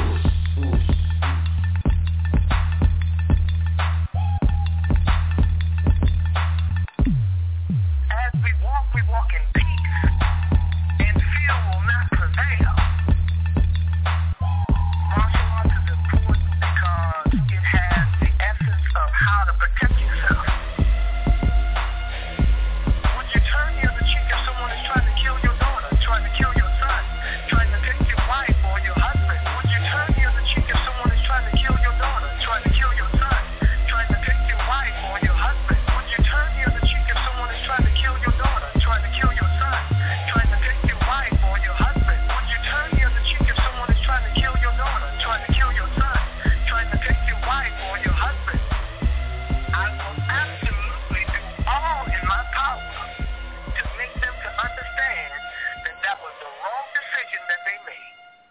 As we walk in peace, and fear will not prevail. Martial arts is important because it has the essence of how to protect yourself. Would you turn the other cheek if someone is trying to kill your daughter, trying to kill your son, trying to take your wife or your husband? Would you turn the other cheek if someone is trying to kill your daughter, trying to kill your son, trying to take your wife or your husband? Would you turn the other cheek if someone is trying to kill your daughter, trying to kill your son, trying to take your wife or your husband? Would you turn the other cheek if someone is trying to kill your daughter, trying to kill your son, trying to take your wife or your husband? I will absolutely do all in my power to make them to understand that that was the wrong decision that they made.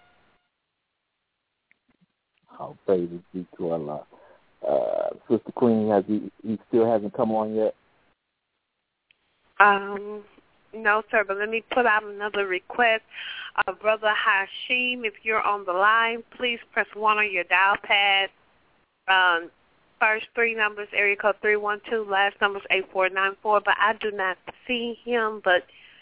All praises be to Allah. Sister Queen, he still hasn't come on yet? No, sir, but let me put out another request. Brother Hashim, if you're on the line, please press 1 on your dial pad. First 3 numbers, area code 312, last number is 8494, but I do not see him, but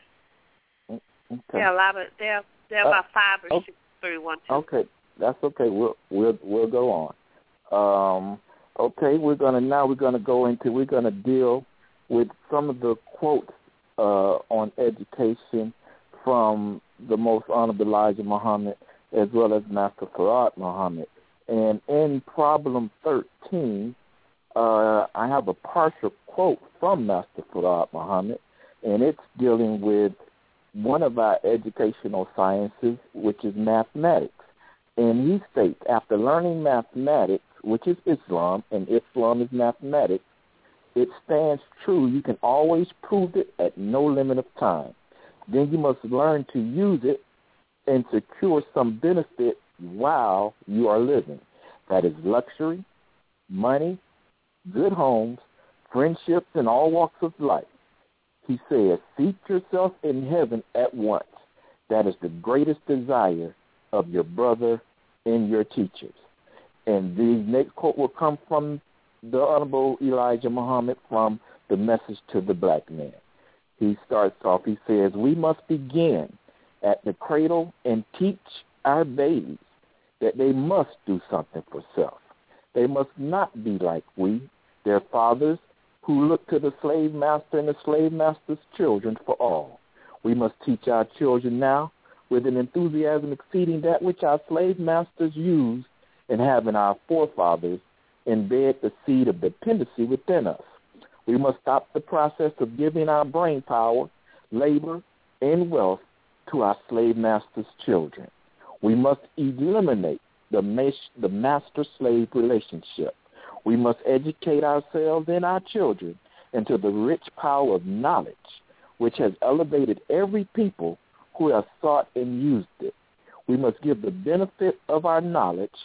Okay. there are a lot of, there are about 5 or 6 312. Okay, that's okay. We'll go on. Okay, we're gonna deal with some of the quotes on education from the Most Honorable Elijah Muhammad as well as Master Farad Muhammad. And in problem 13, I have a partial quote from Master Farad Muhammad, and it's dealing with one of our educational sciences, which is mathematics. And he states, after learning mathematics, which is Islam, and Islam is mathematics, it stands true. You can always prove it at no limit of time. Then you must learn to use it and secure some benefit while you are living. That is luxury, money, good homes, friendships, and all walks of life. He says, seek yourself in heaven at once. That is the greatest desire of your brother and your teachers. And the next quote will come from the Honorable Elijah Muhammad from the Message to the Black Man. He starts off, he says, we must begin at the cradle and teach our babies that they must do something for self. They must not be like we, their fathers, who look to the slave master and the slave master's children for all. We must teach our children now with an enthusiasm exceeding that which our slave masters used in having our forefathers embed the seed of dependency within us. We must stop the process of giving our brain power, labor, and wealth to our slave master's children. We must eliminate the master-slave relationship. We must educate ourselves and our children into the rich power of knowledge, which has elevated every people who have sought and used it. We must give the benefit of our knowledge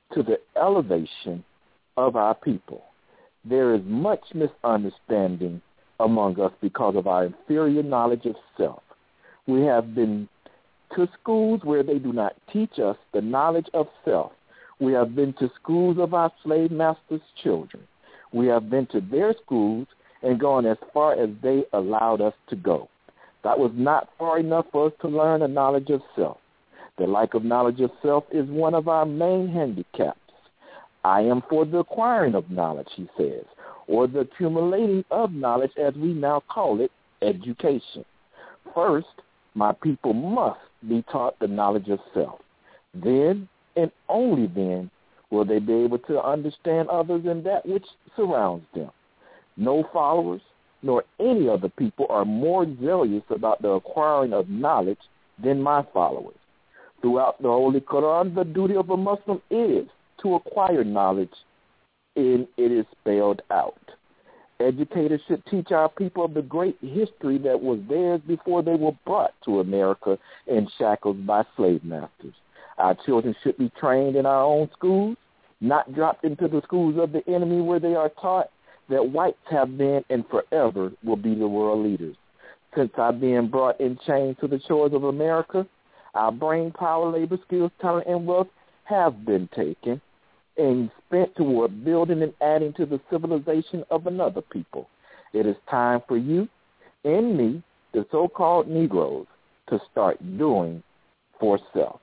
to the elevation of our people. There is much misunderstanding among us because of our inferior knowledge of self. We have been to schools where they do not teach us the knowledge of self. We have been to schools of our slave masters' children. We have been to their schools and gone as far as they allowed us to go. That was not far enough for us to learn a knowledge of self. The lack of knowledge of self is one of our main handicaps. I am for the acquiring of knowledge, he says, or the accumulating of knowledge, as we now call it, education. First, my people must be taught the knowledge of self. Then, and only then, will they be able to understand others and that which surrounds them. No followers, nor any other people are more zealous about the acquiring of knowledge than my followers. Throughout the Holy Quran, the duty of a Muslim is to acquire knowledge, and it is spelled out. Educators should teach our people of the great history that was theirs before they were brought to America in shackles by slave masters. Our children should be trained in our own schools, not dropped into the schools of the enemy where they are taught that whites have been and forever will be the world leaders. Since our being brought in chains to the shores of America, our brain power, labor, skills, talent, and wealth have been taken and spent toward building and adding to the civilization of another people. It is time for you and me, the so-called Negroes, to start doing for self.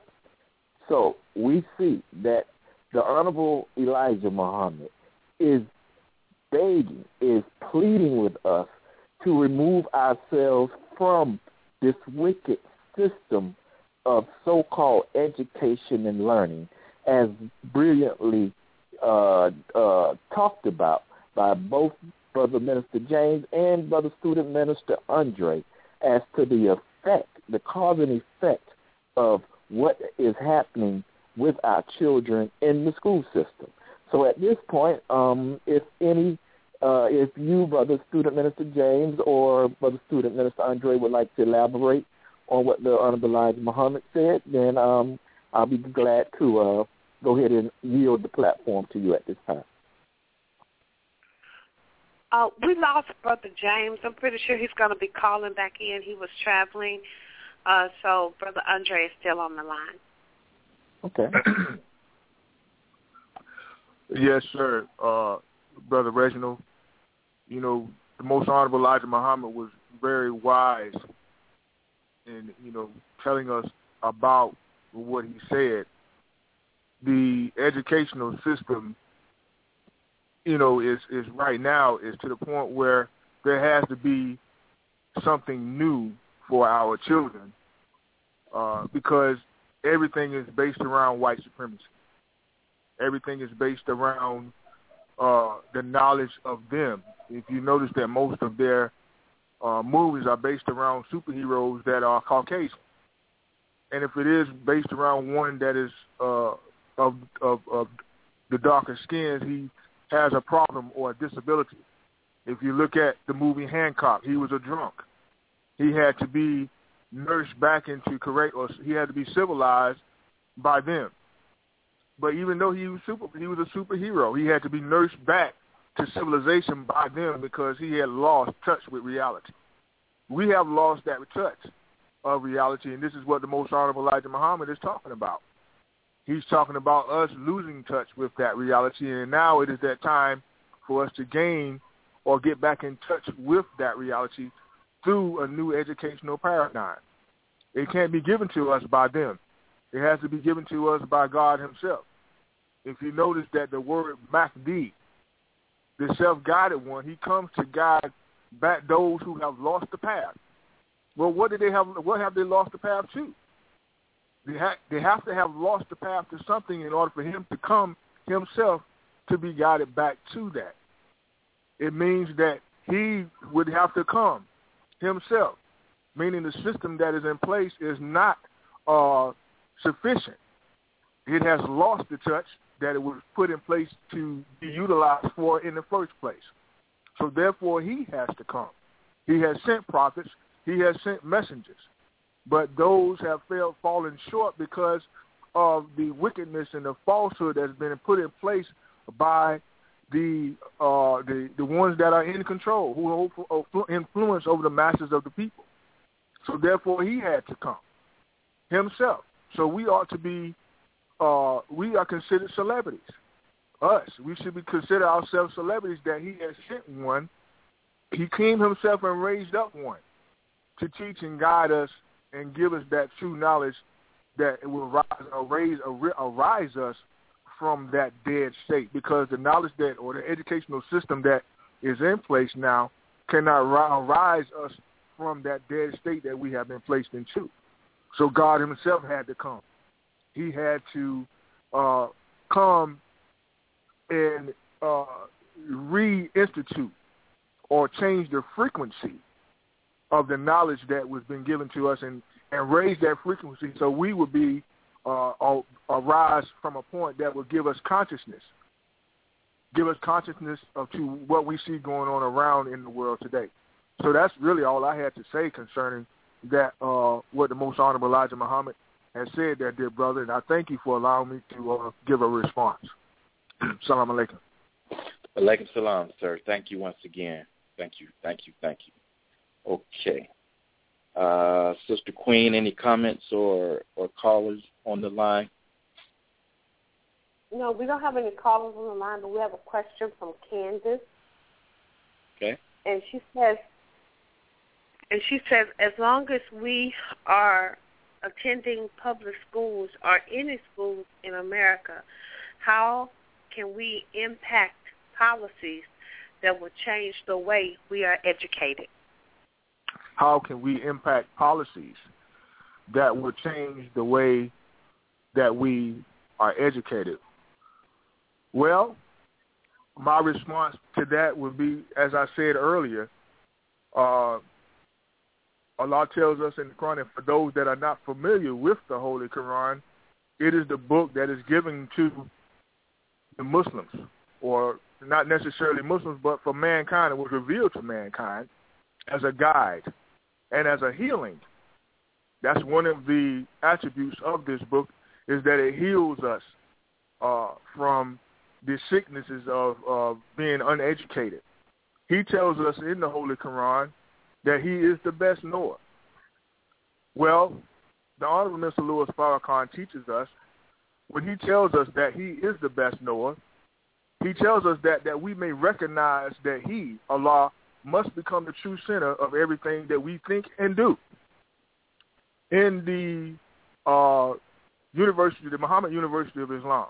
So we see that the Honorable Elijah Muhammad is begging, is pleading with us to remove ourselves from this wicked system of so-called education and learning, as brilliantly talked about by both Brother Minister James and Brother Student Minister Andre, as to the effect, the cause and effect of what is happening with our children in the school system. So at this point, if you, Brother Student Minister James or Brother Student Minister Andre, would like to elaborate on what the Honorable Elijah Muhammad said, then I'll be glad to go ahead and yield the platform to you at this time. We lost Brother James. I'm pretty sure he's going to be calling back in. He was traveling. So Brother Andre is still on the line. Okay. Yes, sir. Brother Reginald, you know, the Most Honorable Elijah Muhammad was very wise in, telling us about what he said. The educational system, is right now is to the point where there has to be something new for our children because everything is based around white supremacy. Everything is based around the knowledge of them. If you notice that most of their movies are based around superheroes that are Caucasian. And if it is based around one that is of the darker skins, he has a problem or a disability. If you look at the movie Hancock, he was a drunk. He had to be nursed back into correct, or he had to be civilized by them. But even though he was a superhero, he had to be nursed back to civilization by them because he had lost touch with reality. We have lost that touch of reality, and this is what the Most Honorable Elijah Muhammad is talking about. He's talking about us losing touch with that reality, and now it is that time for us to gain or get back in touch with that reality through a new educational paradigm. It can't be given to us by them. It has to be given to us by God himself. If you notice that the word Mahdi, the self-guided one, he comes to guide back those who have lost the path. Well, what have they lost the path to? They have to have lost the path to something in order for him to come himself to be guided back to that. It means that he would have to come himself, meaning the system that is in place is not sufficient. It has lost the touch that it was put in place to be utilized for in the first place. So therefore, he has to come. He has sent prophets. He has sent messengers. But those have fallen short because of the wickedness and the falsehood that's been put in place by the ones that are in control, who influence over the masses of the people. So therefore, he had to come himself. So we ought to be, we are considered celebrities. Us, we should be consider ourselves celebrities that he has sent one. He came himself and raised up one to teach and guide us and give us that true knowledge that it will arise us from that dead state, because the knowledge that, or the educational system that is in place now, cannot arise us from that dead state that we have been placed into. So God himself had to come. He had to come and reinstitute or change the frequency of the knowledge that was been given to us, and raise that frequency so we would be arise from a point that will give us consciousness of to what we see going on around in the world today. So that's really all I had to say concerning that, what the Most Honorable Elijah Muhammad has said there, dear brother, and I thank you for allowing me to give a response. Salam alaikum. Alaikum salam, sir. Thank you once again. Thank you. Okay. Sister Queen, any comments or callers on the line? No, we don't have any callers on the line, but we have a question from Candace. Okay. And she says, as long as we are attending public schools or any schools in America, how can we impact policies that will change the way we are educated? How can we impact policies that will change the way that we are educated? Well, my response to that would be, as I said earlier, Allah tells us in the Quran, and for those that are not familiar with the Holy Quran, it is the book that is given to the Muslims, or not necessarily Muslims, but for mankind. It was revealed to mankind as a guide and as a healing. That's one of the attributes of this book, is that it heals us from the sicknesses of being uneducated. He tells us in the Holy Quran that he is the best knower. Well, the Honorable Mr. Louis Farrakhan teaches us, when he tells us that he is the best knower, he tells us that we may recognize that he, Allah, must become the true center of everything that we think and do. In the university, the Muhammad University of Islam,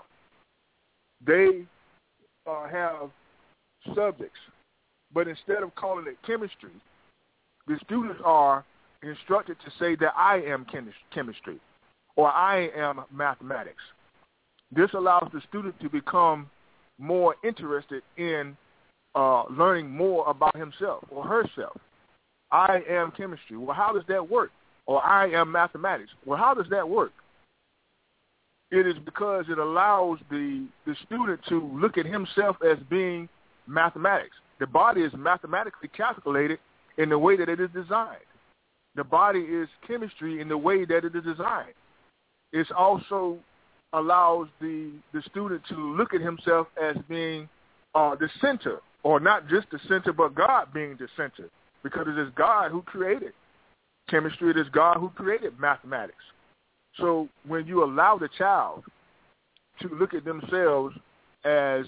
they have subjects, but instead of calling it chemistry, the students are instructed to say that I am chemistry or I am mathematics. This allows the student to become more interested in learning more about himself or herself. I am chemistry. Well, how does that work? Or I am mathematics. Well, how does that work? It is because it allows the student to look at himself as being mathematics. The body is mathematically calculated in the way that it is designed. The body is chemistry in the way that it is designed. It also allows the student to look at himself as being the center, or not just the center, but God being the center, because it is God who created chemistry. It is God who created mathematics. So when you allow the child to look at themselves as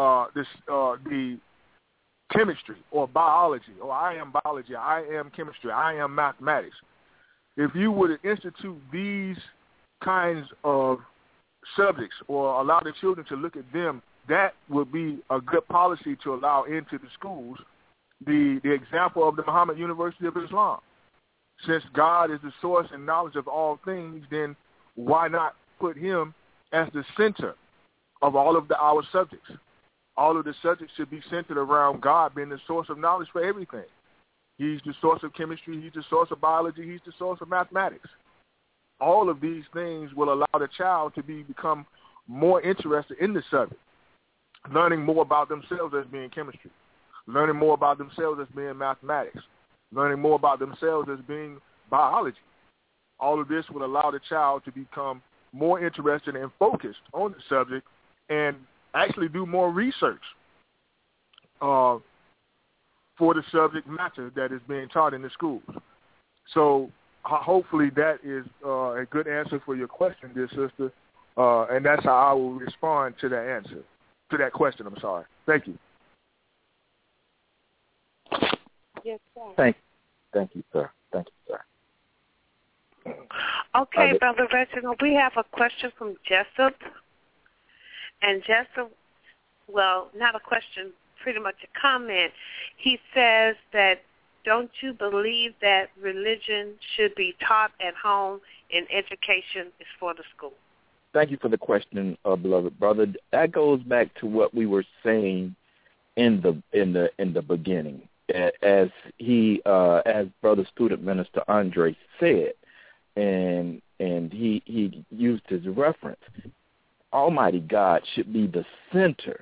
the chemistry or biology, or I am biology, I am chemistry, I am mathematics, if you were to institute these kinds of subjects or allow the children to look at them, that would be a good policy to allow into the schools. The example of the Muhammad University of Islam. Since God is the source and knowledge of all things, then why not put him as the center of all of our subjects? All of the subjects should be centered around God being the source of knowledge for everything. He's the source of chemistry. He's the source of biology. He's the source of mathematics. All of these things will allow the child to become more interested in the subject, learning more about themselves as being chemistry, learning more about themselves as being mathematics, learning more about themselves as being biology. All of this will allow the child to become more interested and focused on the subject and actually do more research for the subject matter that is being taught in the schools. So hopefully that is a good answer for your question, dear sister, and that's how I will respond to that answer, to that question. I'm sorry. Thank you. Yes, sir. Thank you, sir. Thank you, sir. Okay, Brother Reginald, we have a question from Jessup. And Jessup, well, not a question, pretty much a comment. He says that, don't you believe that religion should be taught at home and education is for the school? Thank you for the question, beloved brother. That goes back to what we were saying in the beginning. As Brother Student Minister Andre said, and he used his reference, Almighty God should be the center,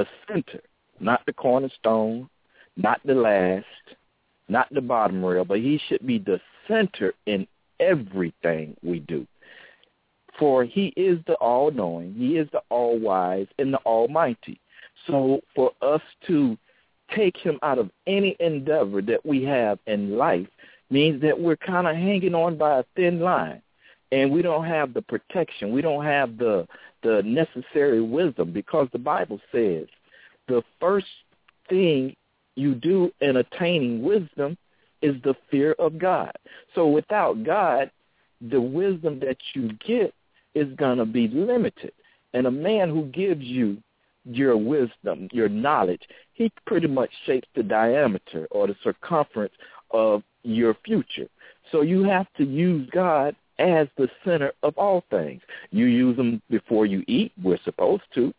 not the cornerstone, not the last, not the bottom rail, but he should be the center in everything we do. For he is the all-knowing, he is the all-wise, and the almighty. So for us to take him out of any endeavor that we have in life means that we're kind of hanging on by a thin line, and we don't have the protection. We don't have the necessary wisdom, because the Bible says the first thing you do in attaining wisdom is the fear of God. So without God, the wisdom that you get is going to be limited. And a man who gives you your wisdom, your knowledge, he pretty much shapes the diameter or the circumference of your future. So you have to use God as the center of all things. You use him before you eat. We're supposed to.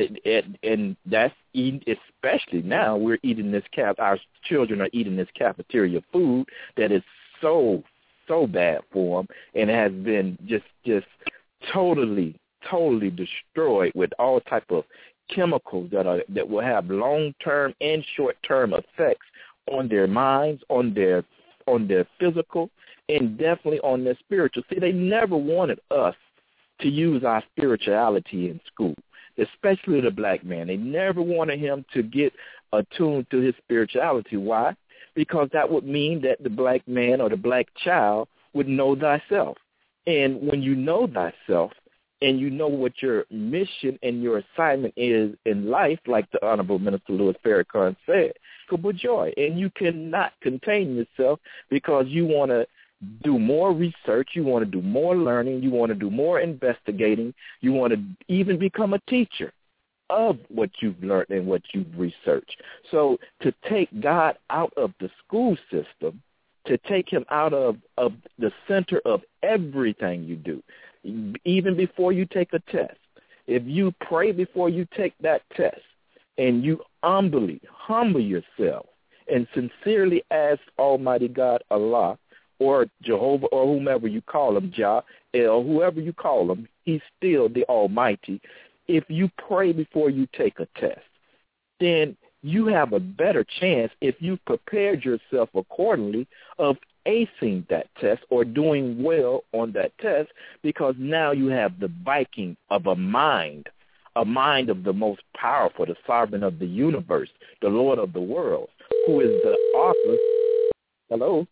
And that's especially now we're eating this our children are eating this cafeteria food that is so bad for them, and has been just totally destroyed with all type of chemicals that will have long-term and short-term effects on their minds, on their physical, and definitely on their spiritual. See, they never wanted us to use our spirituality in school, especially the black man. They never wanted him to get attuned to his spirituality. Why? Because that would mean that the black man or the black child would know thyself. And when you know thyself and you know what your mission and your assignment is in life, like the Honorable Minister Louis Farrakhan said, Kubwa Joy, and you cannot contain yourself because you want to do more research, you want to do more learning, you want to do more investigating, you want to even become a teacher of what you've learned and what you've researched. So to take God out of the school system, to take him out of the center of everything you do, even before you take a test, if you pray before you take that test and you humble yourself and sincerely ask Almighty God, Allah, or Jehovah, or whomever you call him, Jah, or whoever you call him, he's still the Almighty. If you pray before you take a test, then you have a better chance, if you've prepared yourself accordingly, of acing that test or doing well on that test, because now you have the backing of a mind of the most powerful, the sovereign of the universe, the Lord of the world, who is the author. Hello?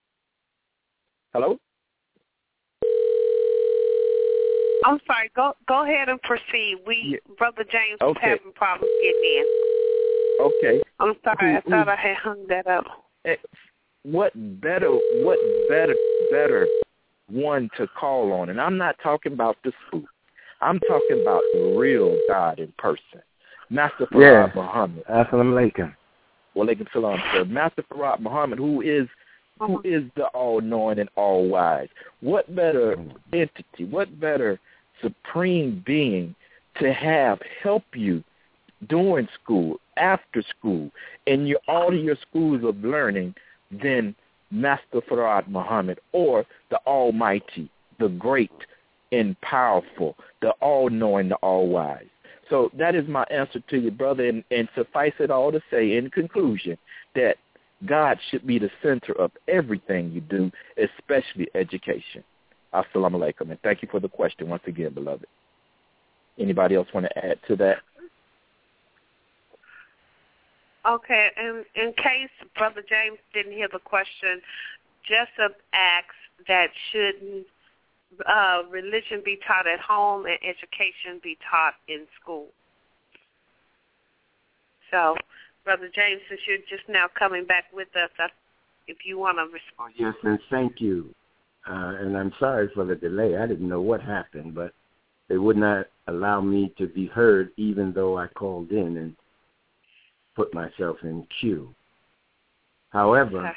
I'm sorry. Go ahead and proceed. Brother James was having problems getting in. Okay. I'm sorry. I thought I had hung that up. What better one to call on? And I'm not talking about the school. I'm talking about the real God in person. Master Farad Muhammad. Assalamu alaikum. Wa alaikum salam, sir. Master Farad Muhammad, who is the all-knowing and all-wise. What better entity, what better supreme being to help you during school, after school, in all of your schools of learning than Master Farad Muhammad, or the Almighty, the great and powerful, the all-knowing, the all-wise. So that is my answer to you, brother, and suffice it all to say in conclusion that God should be the center of everything you do, especially education. Assalamu alaikum. And thank you for the question once again, beloved. Anybody else want to add to that? Okay, and in case Brother James didn't hear the question, Jessup asks that shouldn't religion be taught at home and education be taught in school? So, Brother James, since you're just now coming back with us, if you want to respond. Yes, and thank you. And I'm sorry for the delay. I didn't know what happened, but they would not allow me to be heard even though I called in and put myself in queue. However,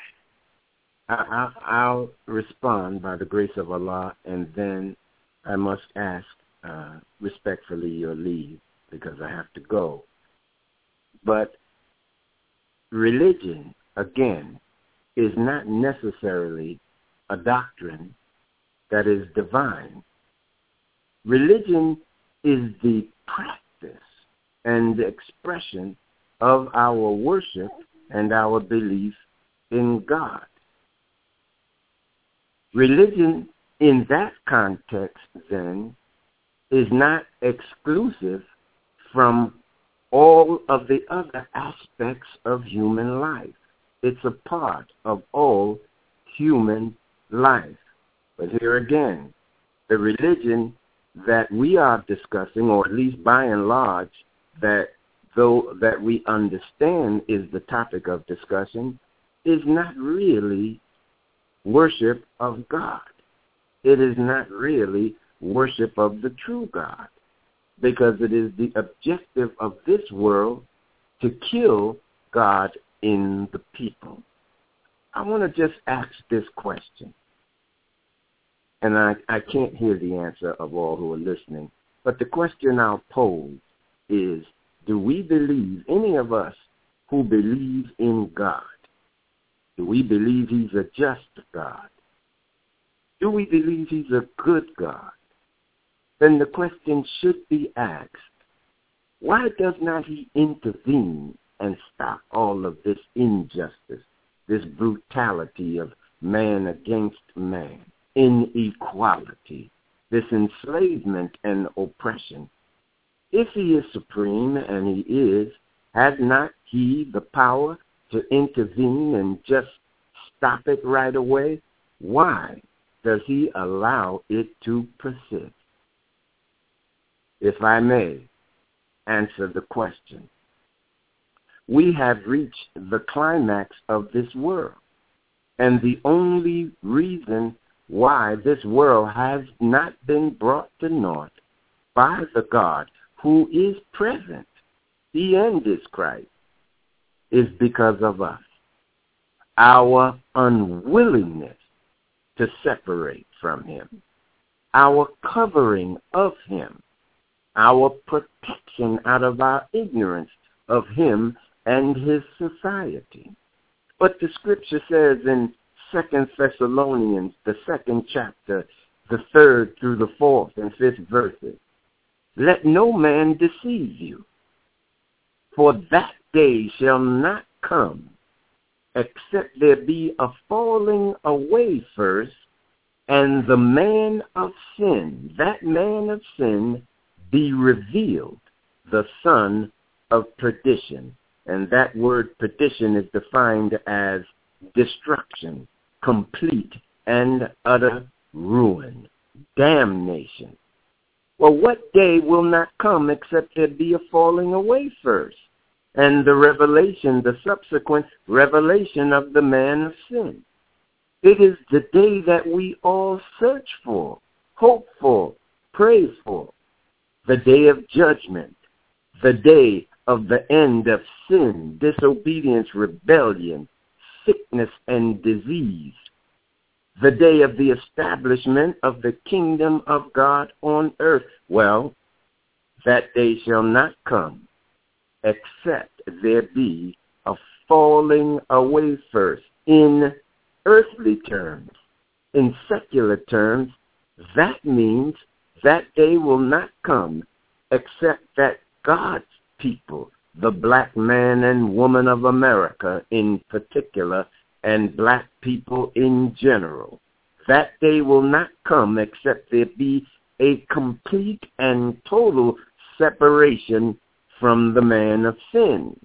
I'll respond by the grace of Allah, and then I must ask respectfully your leave because I have to go. But religion, again, is not necessarily a doctrine that is divine. Religion is the practice and the expression of our worship and our belief in God. Religion in that context, then, is not exclusive from all of the other aspects of human life. It's a part of all human life. But here again, the religion that we are discussing, or at least by and large, that we understand is the topic of discussion, is not really worship of God. It is not really worship of the true God, because it is the objective of this world to kill God in the people. I want to just ask this question, and I can't hear the answer of all who are listening, but the question I'll pose is, do we believe, any of us who believe in God, do we believe he's a just God? Do we believe he's a good God? Then the question should be asked, why does not he intervene and stop all of this injustice, this brutality of man against man, inequality, this enslavement and oppression? If he is supreme, and he is, has not he the power to intervene and just stop it right away? Why does he allow it to persist? If I may answer the question, we have reached the climax of this world, and the only reason why this world has not been brought to naught by the God who is present, the end is Christ, is because of us. Our unwillingness to separate from him, our covering of him, our protection out of our ignorance of him and his society. But the scripture says in 2 Thessalonians, the 2nd chapter, the 3rd through the 4th and 5th verses, let no man deceive you, for that day shall not come, except there be a falling away first, and the man of sin, that man of sin, be revealed, the son of perdition. And that word perdition is defined as destruction, complete and utter ruin, damnation. Well, what day will not come except there be a falling away first, and the revelation, the subsequent revelation of the man of sin? It is the day that we all search for, hope for, pray for, the day of judgment, the day of the end of sin, disobedience, rebellion, sickness, and disease, the day of the establishment of the kingdom of God on earth. Well, that day shall not come except there be a falling away first. In earthly terms, in secular terms, that means that day will not come except that God's people, the black man and woman of America in particular, and black people in general, That day will not come except there be a complete and total separation from the man of sin.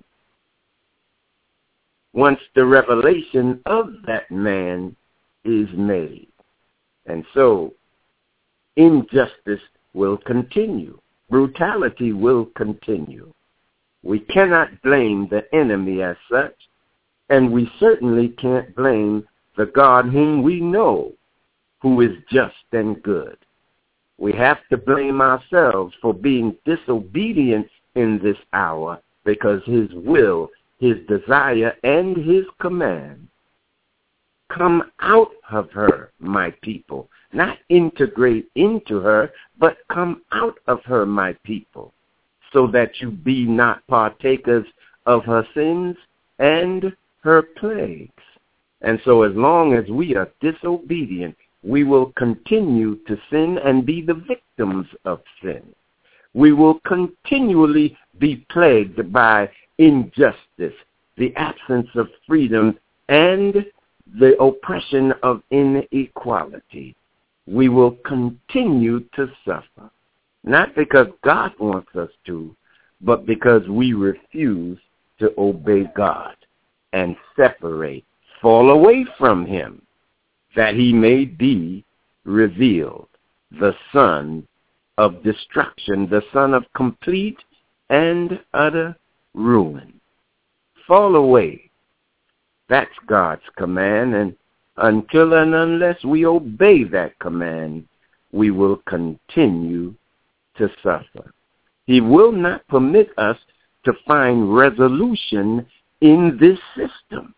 Once the revelation of that man is made. And so, injustice will continue. Brutality will continue. We cannot blame the enemy as such, and we certainly can't blame the God whom we know, who is just and good. We have to blame ourselves for being disobedient in this hour, because his will, his desire, and his command come out of her, my people. Not integrate into her, but come out of her, my people, so that you be not partakers of her sins and her plagues. And so as long as we are disobedient, we will continue to sin and be the victims of sin. We will continually be plagued by injustice, the absence of freedom, and the oppression of inequality. We will continue to suffer, not because God wants us to, but because we refuse to obey God and separate, fall away from him, that he may be revealed, the son of destruction, the son of complete and utter ruin. Fall away. That's God's command, and until and unless we obey that command, we will continue to suffer. He will not permit us to find resolution in this system.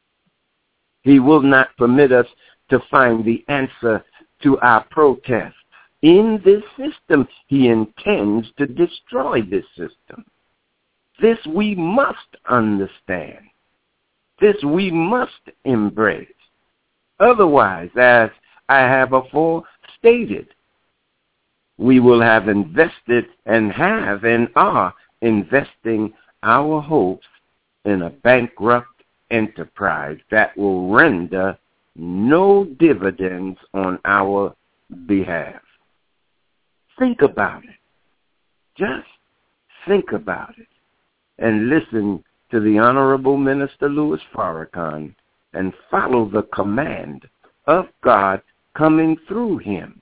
He will not permit us to find the answer to our protests. In this system, he intends to destroy this system. This we must understand. This we must embrace. Otherwise, as I have afore stated, we will have invested and have and are investing our hopes in a bankrupt enterprise that will render no dividends on our behalf. Think about it. Just think about it. And listen to the Honorable Minister Louis Farrakhan and follow the command of God coming through him.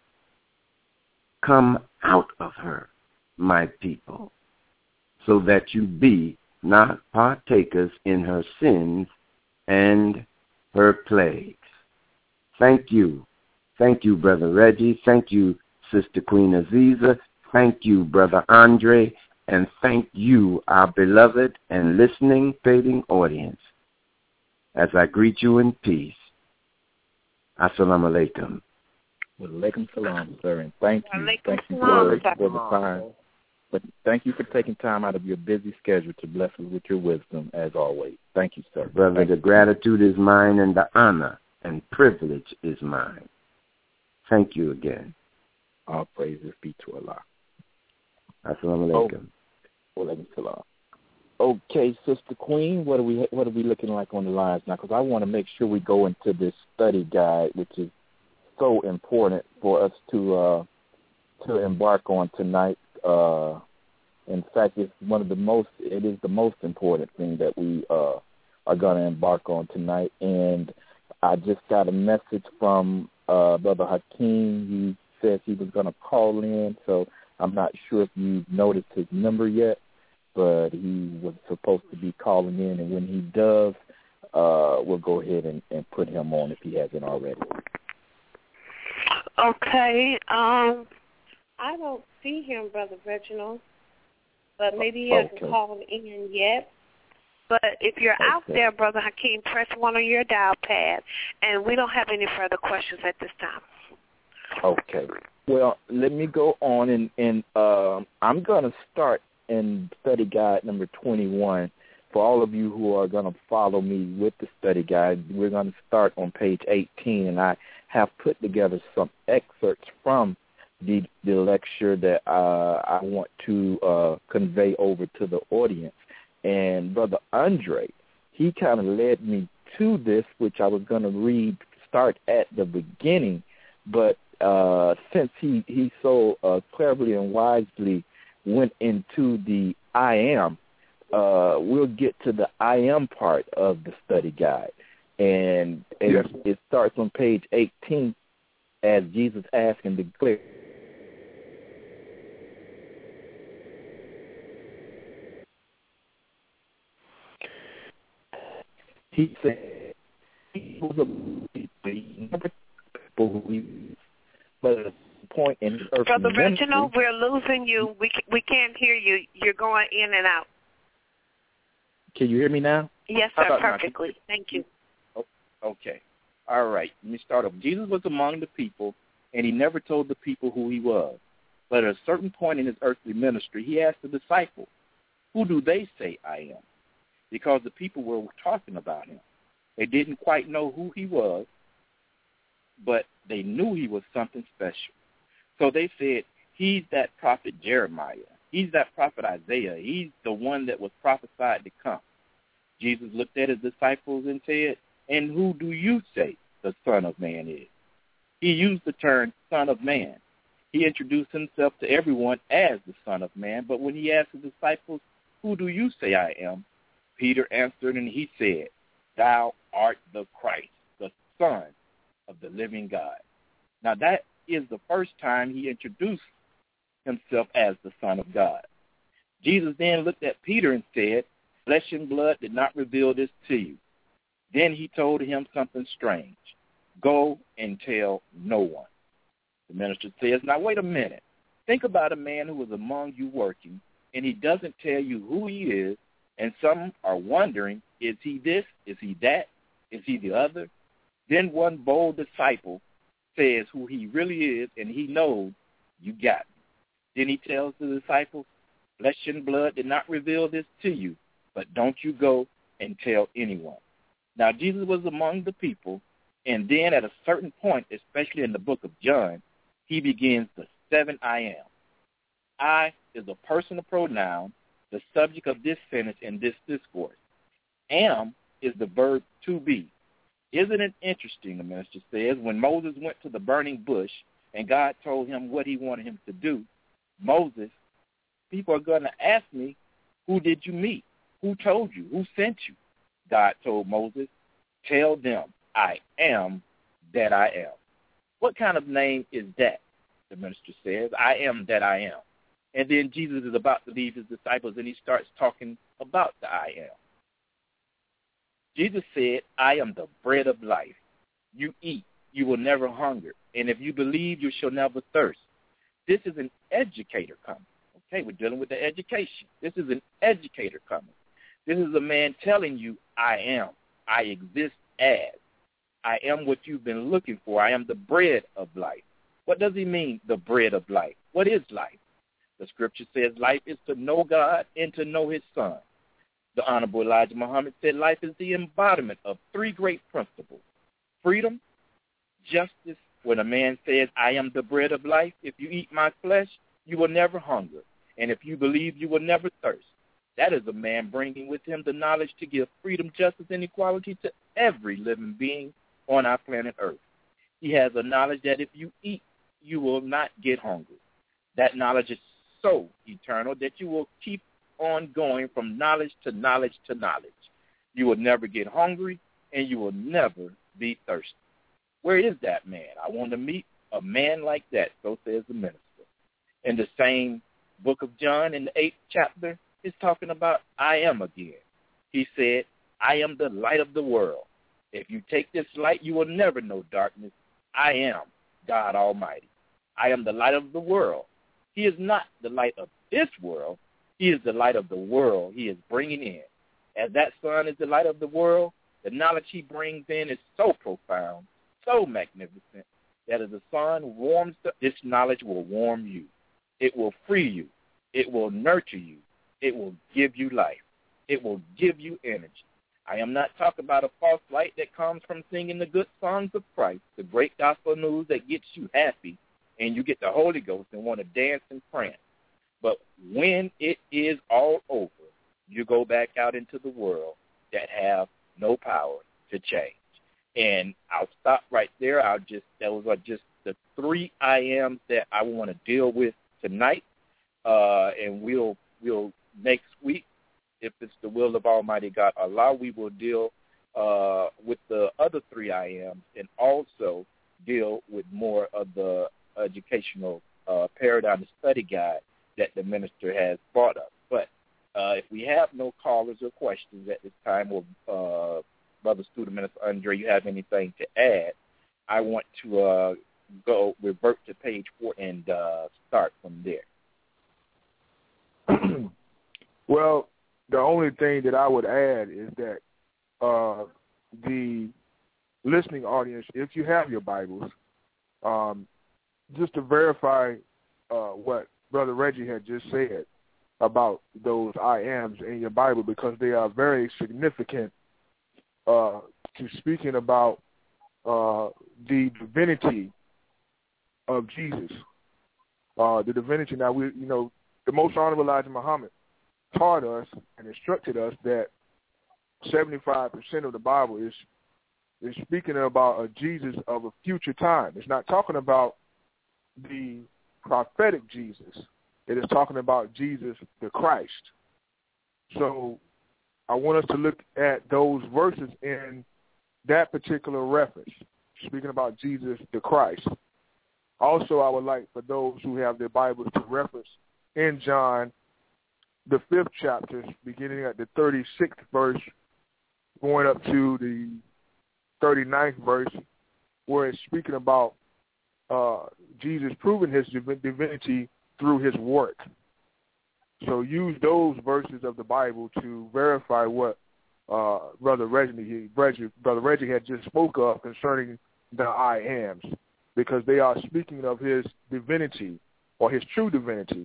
Come out of her, my people, so that you be not partakers in her sins and her plagues. Thank you. Thank you, Brother Reggie. Thank you, Sister Queen Aziza. Thank you, Brother Andre. And thank you, our beloved and listening, fading audience, as I greet you in peace. Assalamu alaikum. Well, alaikum salam, sir, and thank you. Thank you Alaikum for the time. But thank you for taking time out of your busy schedule to bless us with your wisdom, as always. Thank you, sir. Brother, the gratitude is mine, and the honor and privilege is mine. Thank you again. All praises be to Allah. Assalamu alaikum. Walaikum salam. Okay, Sister Queen, what are we looking like on the lines now? Because I want to make sure we go into this study guide, which is so important for us to embark on tonight. In fact, it is the most important thing that we are going to embark on tonight. And I just got a message from Brother Hakeem. He says he was going to call in, so I'm not sure if you've noticed his number yet, but he was supposed to be calling in, and when he does, we'll go ahead and put him on if he hasn't already. Okay. I don't see him, Brother Reginald, but maybe he hasn't called in yet. But if you're out there, Brother Hakeem, press 1 on your dial pad, and we don't have any further questions at this time. Okay. Well, let me go on, and I'm going to start in study guide number 21. For all of you who are going to follow me with the study guide, we're going to start on page 18, and I have put together some excerpts from the lecture that I want to convey over to the audience. And Brother Andre, he kind of led me to this, which I was going to start at the beginning But since he so cleverly and wisely went into the I am, we'll get to the I am part of the study guide. And yes. It starts on page 18 as Jesus asked and declared. He said, he was a people who he, but at a point in his earthly Brother ministry, Reginald, we're losing you. We can't hear you. You're going in and out. Can you hear me now? Yes, sir, perfectly. Thank you. Okay. All right. Let me start off. Jesus was among the people, and he never told the people who he was. But at a certain point in his earthly ministry, he asked the disciples, who do they say I am? Because the people were talking about him. They didn't quite know who he was, but they knew he was something special. So they said, he's that prophet Jeremiah. He's that prophet Isaiah. He's the one that was prophesied to come. Jesus looked at his disciples and said, and who do you say the Son of Man is? He used the term Son of Man. He introduced himself to everyone as the Son of Man, but when he asked his disciples, who do you say I am? Peter answered and he said, thou art the Christ, the Son of the living God. Now that is the first time he introduced himself as the Son of God. Jesus then looked at Peter and said, flesh and blood did not reveal this to you. Then he told him something strange. Go and tell no one. The minister says, now wait a minute. Think about a man who is among you working, and he doesn't tell you who he is, and some are wondering, is he this? Is he that? Is he the other? Then one bold disciple says who he really is, and he knows you got me. Then he tells the disciples, flesh and blood did not reveal this to you, but don't you go and tell anyone. Now, Jesus was among the people, and then at a certain point, especially in the book of John, he begins the 7 I am. I is a personal pronoun, the subject of this sentence in this discourse. Am is the verb to be. Isn't it interesting, the minister says, when Moses went to the burning bush and God told him what he wanted him to do, Moses, people are going to ask me, who did you meet? Who told you? Who sent you? God told Moses, tell them I am that I am. What kind of name is that? The minister says, I am that I am. And then Jesus is about to leave his disciples, and he starts talking about the I am. Jesus said, I am the bread of life. You eat, you will never hunger. And if you believe, you shall never thirst. This is an educator coming. Okay, we're dealing with the education. This is an educator coming. This is a man telling you, I am. I exist as. I am what you've been looking for. I am the bread of life. What does he mean, the bread of life? What is life? The scripture says life is to know God and to know his son. The Honorable Elijah Muhammad said life is the embodiment of three great principles: freedom, justice. When a man says, I am the bread of life, if you eat my flesh, you will never hunger. And if you believe, you will never thirst. That is a man bringing with him the knowledge to give freedom, justice, and equality to every living being on our planet Earth. He has a knowledge that if you eat, you will not get hungry. That knowledge is so eternal that you will keep on going from knowledge to knowledge to knowledge. You will never get hungry, and you will never be thirsty. Where is that man? I want to meet a man like that, so says the minister. In the same book of John, in the 8th chapter, it's talking about I am again. He said, I am the light of the world. If you take this light, you will never know darkness. I am God Almighty. I am the light of the world. He is not the light of this world. He is the light of the world he is bringing in. As that sun is the light of the world, the knowledge he brings in is so profound, so magnificent, that as the sun warms, this knowledge will warm you. It will free you. It will nurture you. It will give you life. It will give you energy. I am not talking about a false light that comes from singing the good songs of Christ, the great gospel news that gets you happy and you get the Holy Ghost and want to dance and prance. But when it is all over, you go back out into the world that have no power to change. And I'll stop right there. Those are just the 3 I-Ams that I want to deal with tonight, and we'll next week, if it's the will of Almighty God Allah, we will deal with the other 3 I-Ams and also deal with more of the educational paradigm study guide that the minister has brought up. But if we have no callers or questions at this time, or Brother Student Minister Andre, you have anything to add, I want to revert to page 4 and start from there. Well, the only thing that I would add is that the listening audience, if you have your Bibles, just to verify what Brother Reggie had just said about those I-Ams in your Bible, because they are very significant to speaking about the divinity of Jesus. The divinity. Now, the Most Honorable Elijah Muhammad taught us and instructed us that 75% of the Bible is speaking about a Jesus of a future time. It's not talking about the prophetic Jesus. It is talking about Jesus the Christ. So I want us to look at those verses in that particular reference, speaking about Jesus the Christ. Also, I would like for those who have their Bibles to reference in John, the 5th chapter, beginning at the 36th verse, going up to the 39th verse, where it's speaking about Jesus proving his divinity through his work. So use those verses of the Bible to verify what Brother Reggie had just spoke of concerning the I-Ams, because they are speaking of his divinity or his true divinity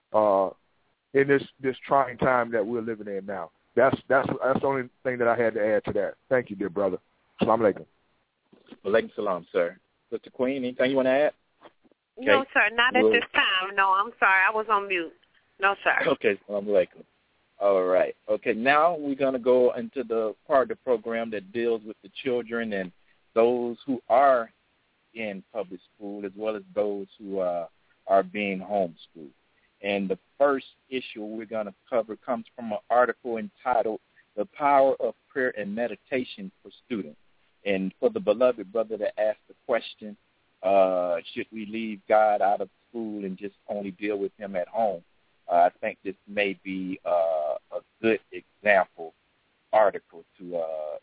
in this trying time that we're living in now. That's the only thing that I had to add to that. Thank you, dear brother. Assalamu alaikum. Alaikum salam, sir. Sister Queen, anything you want to add? Okay. No, sir, not at this time. No, I'm sorry. I was on mute. No, sir. Okay, assalamu alaikum. All right. Okay, now we're going to go into the part of the program that deals with the children and those who are in public school, as well as those who are being homeschooled. And the first issue we're going to cover comes from an article entitled The Power of Prayer and Meditation for Students. And for the beloved brother that asked the question, should we leave God out of school and just only deal with him at home? I think this may be a good example article to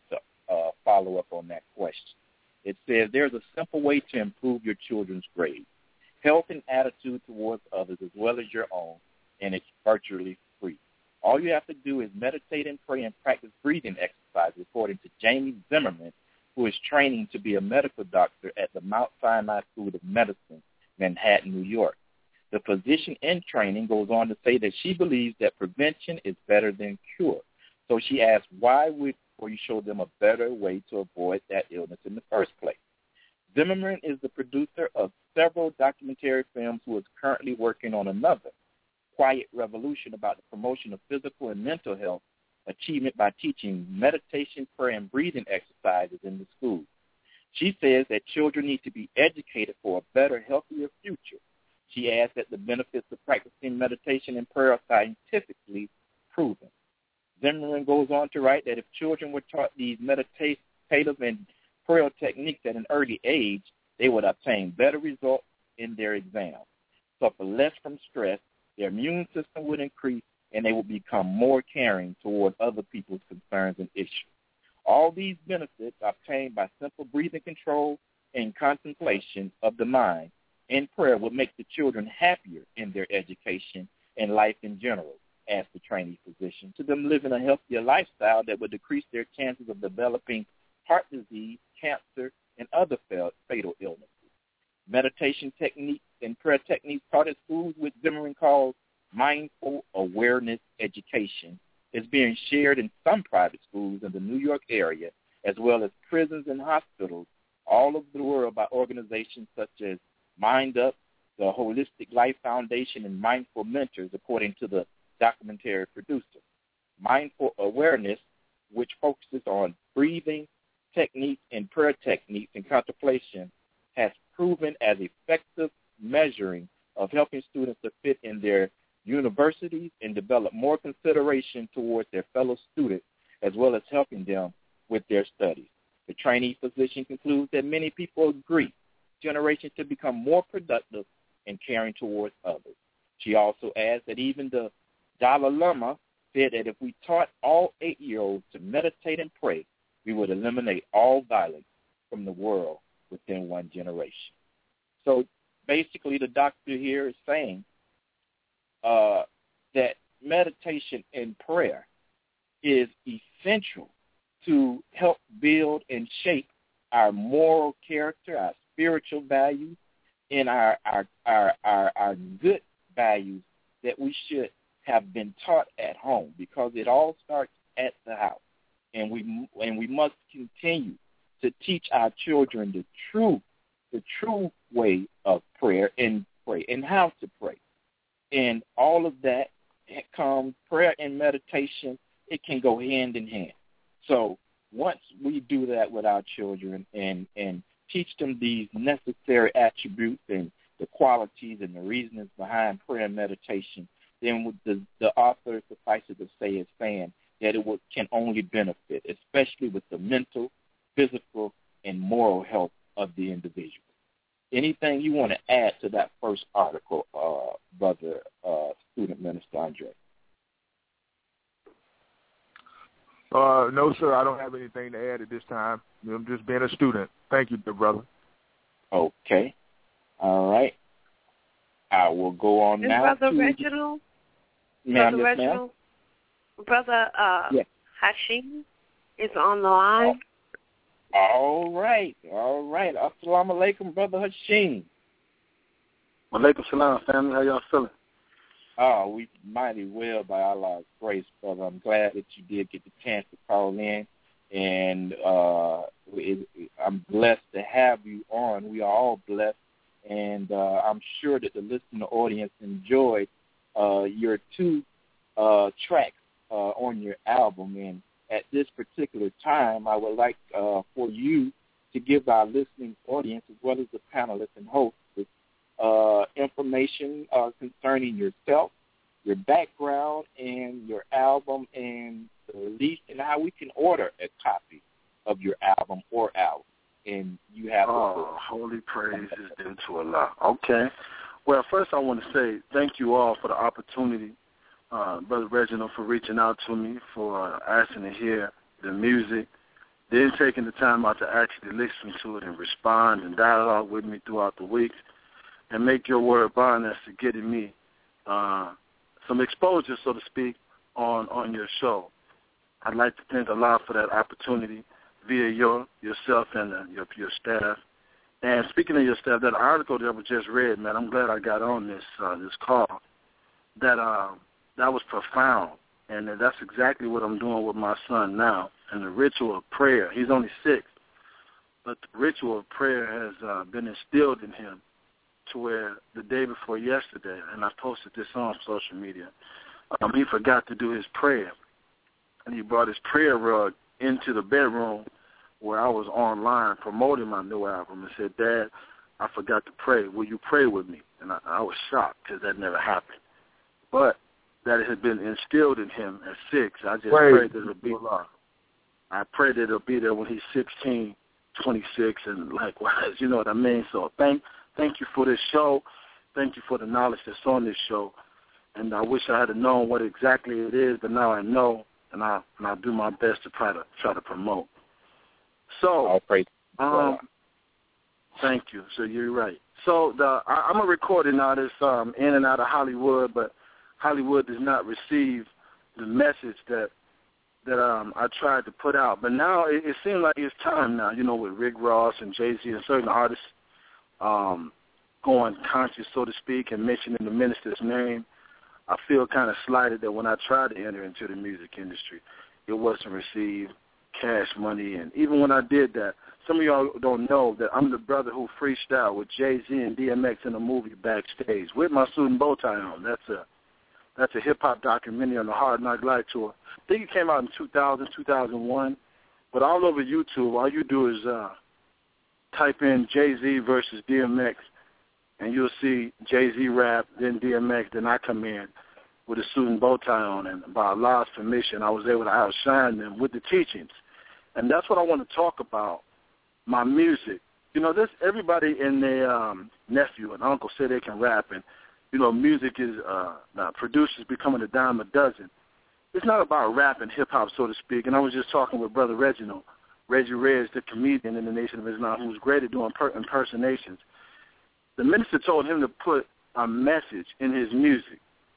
follow up on that question. It says there's a simple way to improve your children's grades, health and attitude towards others as well as your own, and it's virtually free. All you have to do is meditate and pray and practice breathing exercises, according to Jamie Zimmerman, who is training to be a medical doctor at the Mount Sinai School of Medicine, Manhattan, New York. The physician in training goes on to say that she believes that prevention is better than cure. So she asks, why would you show them a better way to avoid that illness in the first place? Zimmerman is the producer of several documentary films who is currently working on another, Quiet Revolution, about the promotion of physical and mental health achievement by teaching meditation, prayer, and breathing exercises in the schools. She says that children need to be educated for a better, healthier future. She adds that the benefits of practicing meditation and prayer are scientifically proven. Zimmerman goes on to write that if children were taught these meditative and prayer techniques at an early age, they would obtain better results in their exams, suffer less from stress, their immune system would increase, and they will become more caring toward other people's concerns and issues. All these benefits are obtained by simple breathing control and contemplation of the mind, and prayer will make the children happier in their education and life in general, as the trainee physician, to them living a healthier lifestyle that would decrease their chances of developing heart disease, cancer, and other fatal illnesses. Meditation techniques and prayer techniques taught at schools, which Zimmerman calls mindful awareness education, is being shared in some private schools in the New York area, as well as prisons and hospitals all over the world by organizations such as Mind Up, the Holistic Life Foundation, and Mindful Mentors, according to the documentary producer. Mindful awareness, which focuses on breathing techniques and prayer techniques and contemplation, has proven as effective measuring of helping students to fit in their universities and develop more consideration towards their fellow students, as well as helping them with their studies. The trainee physician concludes that many people agree generations to become more productive and caring towards others. She also adds that even the Dalai Lama said that if we taught all 8-year-olds to meditate and pray, we would eliminate all violence from the world within one generation. So basically the doctor here is saying that meditation and prayer is essential to help build and shape our moral character, our spiritual values, and our good values that we should have been taught at home, because it all starts at the house. And we must continue to teach our children the true way of prayer and how to pray. And all of that comes, prayer and meditation, it can go hand in hand. So once we do that with our children and teach them these necessary attributes and the qualities and the reasons behind prayer and meditation, then the author, suffices to say, is saying that it can only benefit, especially with the mental, physical, and moral health of the individual. Anything you want to add to that first article, Brother Student Minister Andre? No, sir, I don't have anything to add at this time. I'm just being a student. Thank you, dear brother. Okay. All right. I will go on now. Brother Reginald? Ma'am, Brother yes, Reginald? Brother yes. Hashim is on the line. All right. Assalamu alaikum, Brother Hashim. Walaikum salam, family. How y'all feeling? Oh, we mighty well by Allah's grace, brother. I'm glad that you did get the chance to call in, and I'm blessed to have you on. We are all blessed, and I'm sure that the listening audience enjoyed your 2 tracks on your album. And at this particular time, I would like for you to give our listening audience, as well as the panelists and hosts, information concerning yourself, your background, and your album, and the release, and how we can order a copy of your album or album. And you have holy praise is due to Allah. Okay. Well, first I want to say thank you all for the opportunity, Brother Reginald, for reaching out to me, for asking to hear the music, then taking the time out to actually listen to it and respond and dialogue with me throughout the week, and make your word bond as to getting me some exposure, so to speak, on your show. I'd like to thank Allah for that opportunity via yourself and your staff. And speaking of your staff, that article that was just read, man, I'm glad I got on this call. That was profound, and that's exactly what I'm doing with my son now. And the ritual of prayer, he's only 6, but the ritual of prayer has been instilled in him, to where the day before yesterday, and I posted this on social media, he forgot to do his prayer, and he brought his prayer rug into the bedroom where I was online promoting my new album, and said, "Dad, I forgot to pray. Will you pray with me?" And I was shocked, because that never happened. But that it had been instilled in him at 6. I just prayed that it'll be. I pray that it'll be there when he's 16, 26, and likewise. You know what I mean? So thank you for this show. Thank you for the knowledge that's on this show. And I wish I had known what exactly it is, but now I know, and I'll do my best to try to promote. So, thank you. So you're right. So I'm a recording artist in and out of Hollywood, but Hollywood does not receive the message that I tried to put out. But now it seems like it's time now, with Rick Ross and Jay-Z and certain artists going conscious, so to speak, and mentioning the minister's name. I feel kind of slighted that when I tried to enter into the music industry, it wasn't received, cash money. And even when I did that, some of y'all don't know that I'm the brother who freestyled with Jay-Z and DMX in a movie Backstage with my suit and bow tie on. That's a hip-hop documentary on the Hard Knock Life tour. I think it came out in 2000, 2001. But all over YouTube, all you do is type in Jay-Z versus DMX, and you'll see Jay-Z rap, then DMX, then I come in with a suit and bow tie on, and by Allah's permission, I was able to outshine them with the teachings. And that's what I want to talk about, my music. You know, everybody and their nephew and uncle say they can rap, and, you know, music is, producers becoming a dime a dozen. It's not about rap and hip-hop, so to speak, and I was just talking with Brother Reginald, Reggie Reyes, the comedian in the Nation of Islam, who was great at doing impersonations. The minister told him to put a message in his music.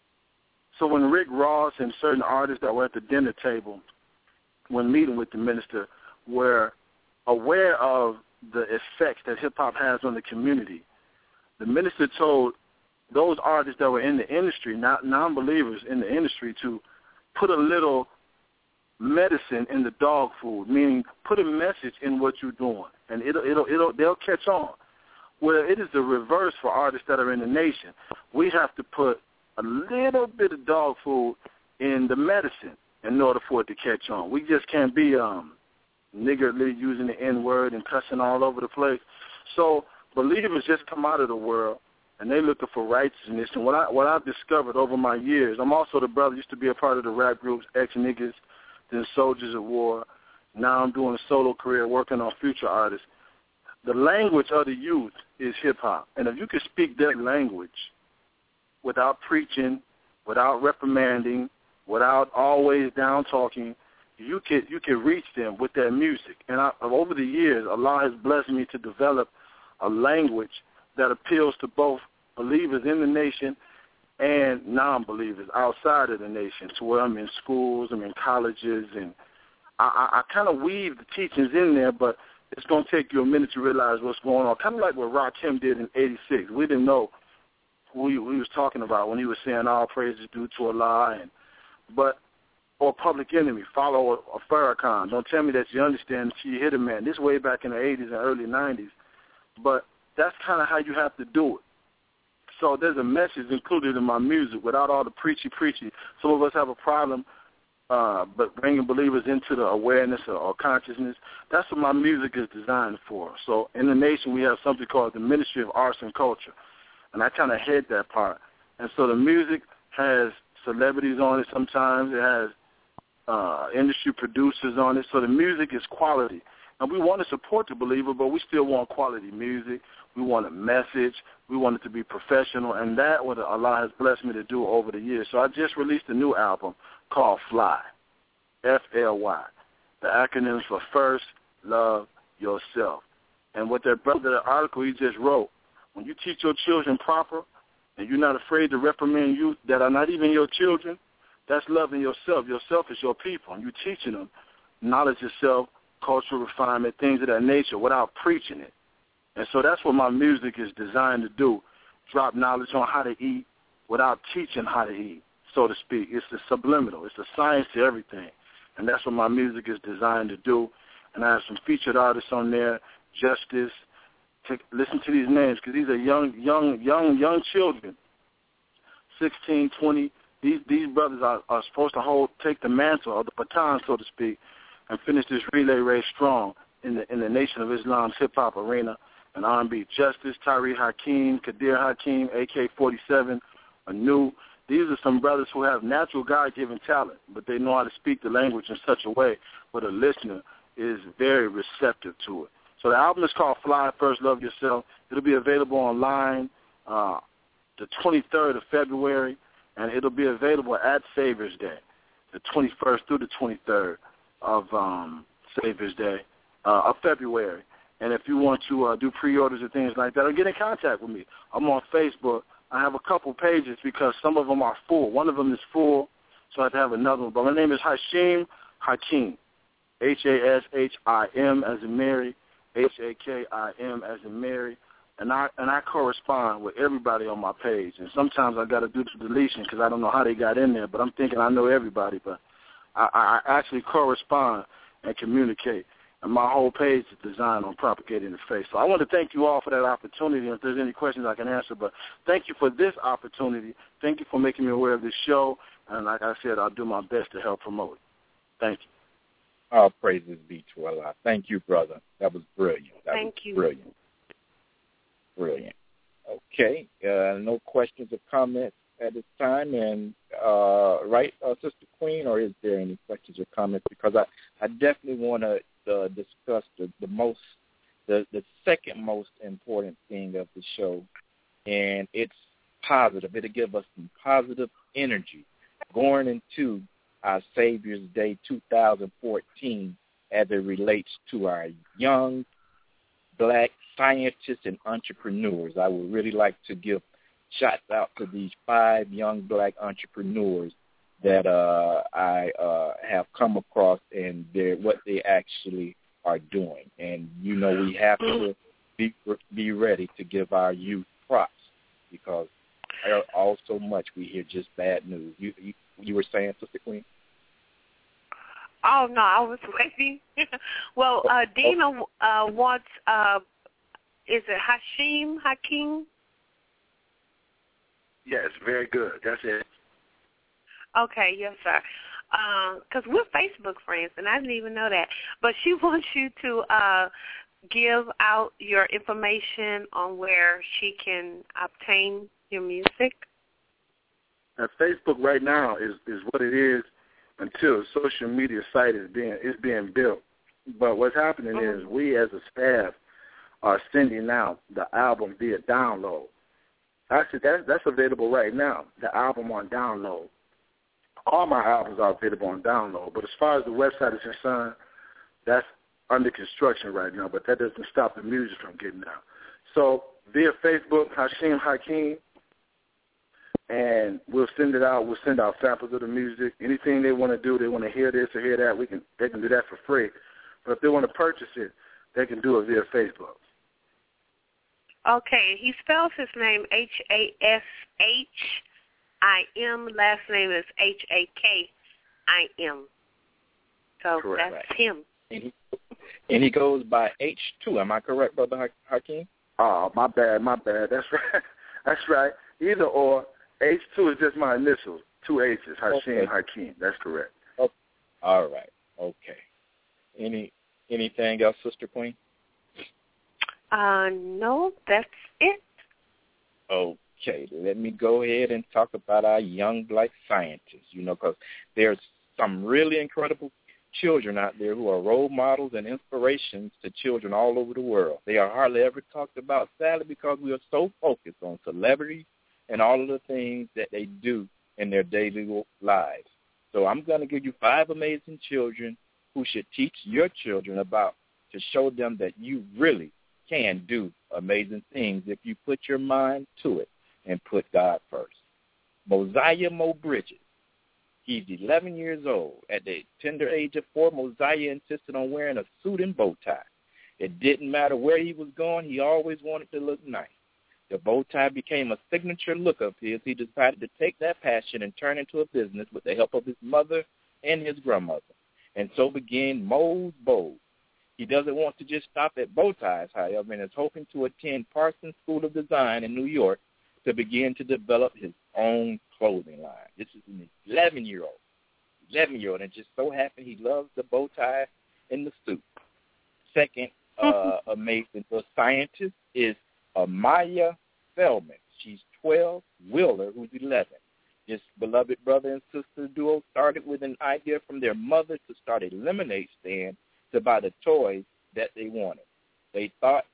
So when Rick Ross and certain artists that were at the dinner table when meeting with the minister were aware of the effects that hip-hop has on the community, the minister told those artists that were in the industry, not non-believers in the industry, to put a little medicine in the dog food, meaning put a message in what you're doing, and they'll catch on. Well, it is the reverse for artists that are in the nation. We have to put a little bit of dog food in the medicine in order for it to catch on. We just can't be niggardly using the N-word and cussing all over the place. So believers just come out of the world, and they're looking for righteousness. And what I've discovered over my years, I'm also the brother, used to be a part of the rap groups, Ex-Niggas, then Soldiers of War. Now I'm doing a solo career working on future artists. The language of the youth is hip-hop. And if you can speak that language without preaching, without reprimanding, without always down-talking, you can reach them with that music. And over the years, Allah has blessed me to develop a language that appeals to both believers in the nation and non-believers outside of the nation, to where I'm in schools, I'm in colleges, and I kind of weave the teachings in there, but it's going to take you a minute to realize what's going on. Kind of like what Rakim did in '86. We didn't know who he was talking about when he was saying all praise is due to Allah, or Public Enemy, follow a Farrakhan. Don't tell me that you understand until you hit a man. This way back in the 80s and early 90s. But that's kind of how you have to do it. So there's a message included in my music without all the preachy. Some of us have a problem, but bringing believers into the awareness or consciousness, that's what my music is designed for. So in the nation, we have something called the Ministry of Arts and Culture, and I kind of head that part. And so the music has celebrities on it sometimes. It has industry producers on it. So the music is quality. And we want to support the believer, but we still want quality music. We want a message. We want it to be professional, and that what Allah has blessed me to do over the years. So I just released a new album called Fly, F-L-Y, the acronym for First Love Yourself. And what that brother, the article he just wrote, when you teach your children proper and you're not afraid to reprimand youth that are not even your children, that's loving yourself. Yourself is your people, and you're teaching them knowledge of self, cultural refinement, things of that nature without preaching it. And so that's what my music is designed to do, drop knowledge on how to eat without teaching how to eat, so to speak. It's the subliminal. It's the science to everything. And that's what my music is designed to do. And I have some featured artists on there, Justice. Listen to these names because these are young children, 16, 20. These brothers are supposed to take the mantle or the baton, so to speak, and finish this relay race strong in the Nation of Islam's hip-hop arena and R&B. Justice, Tyree Hakeem, Kadir Hakeem, AK-47, Anu. These are some brothers who have natural God-given talent, but they know how to speak the language in such a way where the listener is very receptive to it. So the album is called Fly, First Love Yourself. It'll be available online the 23rd of February, and it'll be available at Savior's Day, the 21st through the 23rd of Savior's Day of February. And if you want to do pre-orders and things like that, or get in contact with me, I'm on Facebook. I have a couple pages because some of them are full. One of them is full, so I have to have another one. But my name is Hashim Hakim, H-A-S-H-I-M as in Mary, H-A-K-I-M as in Mary. And I correspond with everybody on my page. And sometimes I got to do the deletion because I don't know how they got in there, but I'm thinking I know everybody. But I actually correspond and communicate. And my whole page is designed on propagating the faith. So I want to thank you all for that opportunity. If there's any questions I can answer, but thank you for this opportunity. Thank you for making me aware of this show. And like I said, I'll do my best to help promote it. Thank you. All praises be to Allah. Thank you, brother. That was brilliant. Thank you. Brilliant. Okay. No questions or comments at this time. And right, Sister Queen, or is there any questions or comments? Because I definitely want to discuss the second most important thing of the show, and it's positive. It'll give us some positive energy going into our Savior's Day 2014 as it relates to our young black scientists and entrepreneurs. I would really like to give shots out to these 5 young black entrepreneurs that I have come across and what they actually are doing. And, we have to be ready to give our youth props, because so much we hear just bad news. You were saying, Sister Queen? Oh, no, I was waiting. Well, Dina wants, is it Hakeem? Yes, very good. That's it. Okay, yes, sir. Because we're Facebook friends, and I didn't even know that. But she wants you to give out your information on where she can obtain your music. Now, Facebook right now is what it is until a social media site is being built. But what's happening is we as a staff are sending out the album via download. Actually, that's available right now, the album on download. All my albums are available on download. But as far as the website is concerned, that's under construction right now. But that doesn't stop the music from getting out. So via Facebook, Hakeem, and we'll send it out. We'll send out samples of the music. Anything they want to do, they want to hear this or hear that, they can do that for free. But if they want to purchase it, they can do it via Facebook. Okay, he spells his name Hashim. Last name is Hakim. So correct. That's him. And he goes by H2. Am I correct, Brother Hakeem? Oh, my bad. That's right. That's right. Either or. H2 is just my initials. 2 H's. Hakeem. That's correct. Okay. All right. Okay. Anything else, Sister Queen? No, that's it. Okay, let me go ahead and talk about our young black scientists, because there's some really incredible children out there who are role models and inspirations to children all over the world. They are hardly ever talked about, sadly, because we are so focused on celebrities and all of the things that they do in their daily lives. So I'm going to give you 5 amazing children who should teach your children about, to show them that you really can do amazing things if you put your mind to it and put God first. Mosiah Mo Bridges. He's 11 years old. At the tender age of 4, Mosiah insisted on wearing a suit and bow tie. It didn't matter where he was going. He always wanted to look nice. The bow tie became a signature look of his. He decided to take that passion and turn into a business with the help of his mother and his grandmother. And so began Mo's Bows. He doesn't want to just stop at bow ties, however, and is hoping to attend Parsons School of Design in New York to begin to develop his own clothing line. This is an 11-year-old. And it just so happened he loves the bow tie and the suit. Second amazing scientist is Amaya Feldman. She's 12, Wheeler, who's 11. This beloved brother and sister duo started with an idea from their mother to start a lemonade stand to buy the toys that they wanted. They thought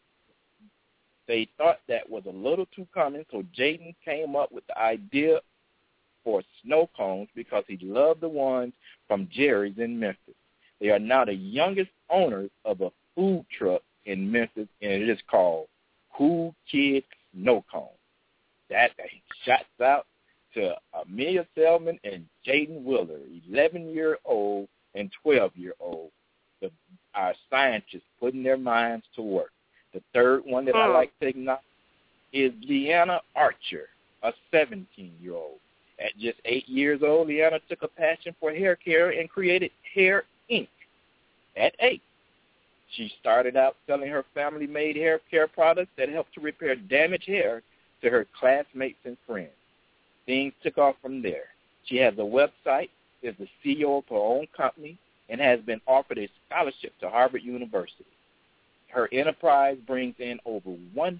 that was a little too common, so Jaden came up with the idea for snow cones because he loved the ones from Jerry's in Memphis. They are now the youngest owners of a food truck in Memphis, and it is called Cool Kids Snow Cone. That shouts out to Amelia Selman and Jaden Wheeler, 11-year-old and 12-year-old. Our scientists putting their minds to work. The third one that I like taking up is Leanna Archer, a 17-year-old. At just 8 years old, Leanna took a passion for hair care and created Hair Inc. At 8, she started out selling her family-made hair care products that helped to repair damaged hair to her classmates and friends. Things took off from there. She has a website, is the CEO of her own company, and has been offered a scholarship to Harvard University. Her enterprise brings in over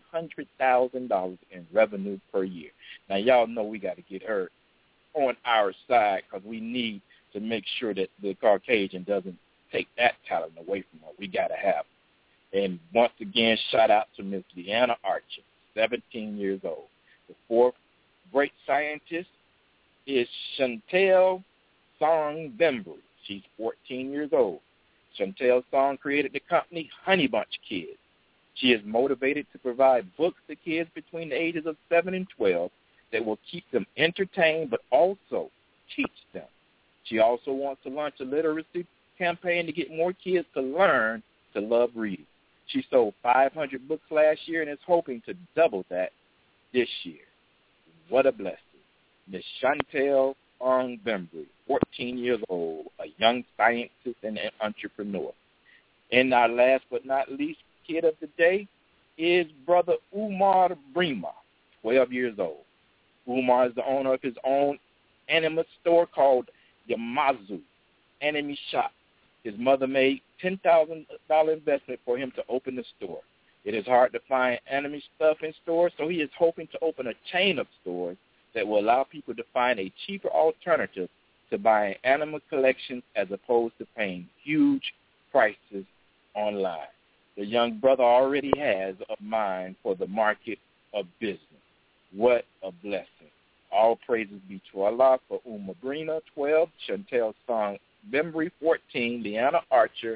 $100,000 in revenue per year. Now, y'all know we got to get her on our side because we need to make sure that the Caucasian doesn't take that talent away from her. We got to have her. And once again, shout out to Miss Leanna Archer, 17 years old. The fourth great scientist is Chantel Song Bembry. She's 14 years old. Chantel Song created the company Honey Bunch Kids. She is motivated to provide books to kids between the ages of 7 and 12 that will keep them entertained but also teach them. She also wants to launch a literacy campaign to get more kids to learn to love reading. She sold 500 books last year and is hoping to double that this year. What a blessing. Ms. Chantel Song Bembry, 14 years old, a young scientist and an entrepreneur. And our last but not least kid of the day is Brother Umar Brima, 12 years old. Umar is the owner of his own anime store called Yamazu Anime Shop. His mother made $10,000 investment for him to open the store. It is hard to find anime stuff in stores, so he is hoping to open a chain of stores that will allow people to find a cheaper alternative to buying anime collections as opposed to paying huge prices online. The young brother already has a mind for the market of business. What a blessing. All praises be to Allah for Umar Brina, 12, Chantel Song Bembry, 14, Leanna Archer,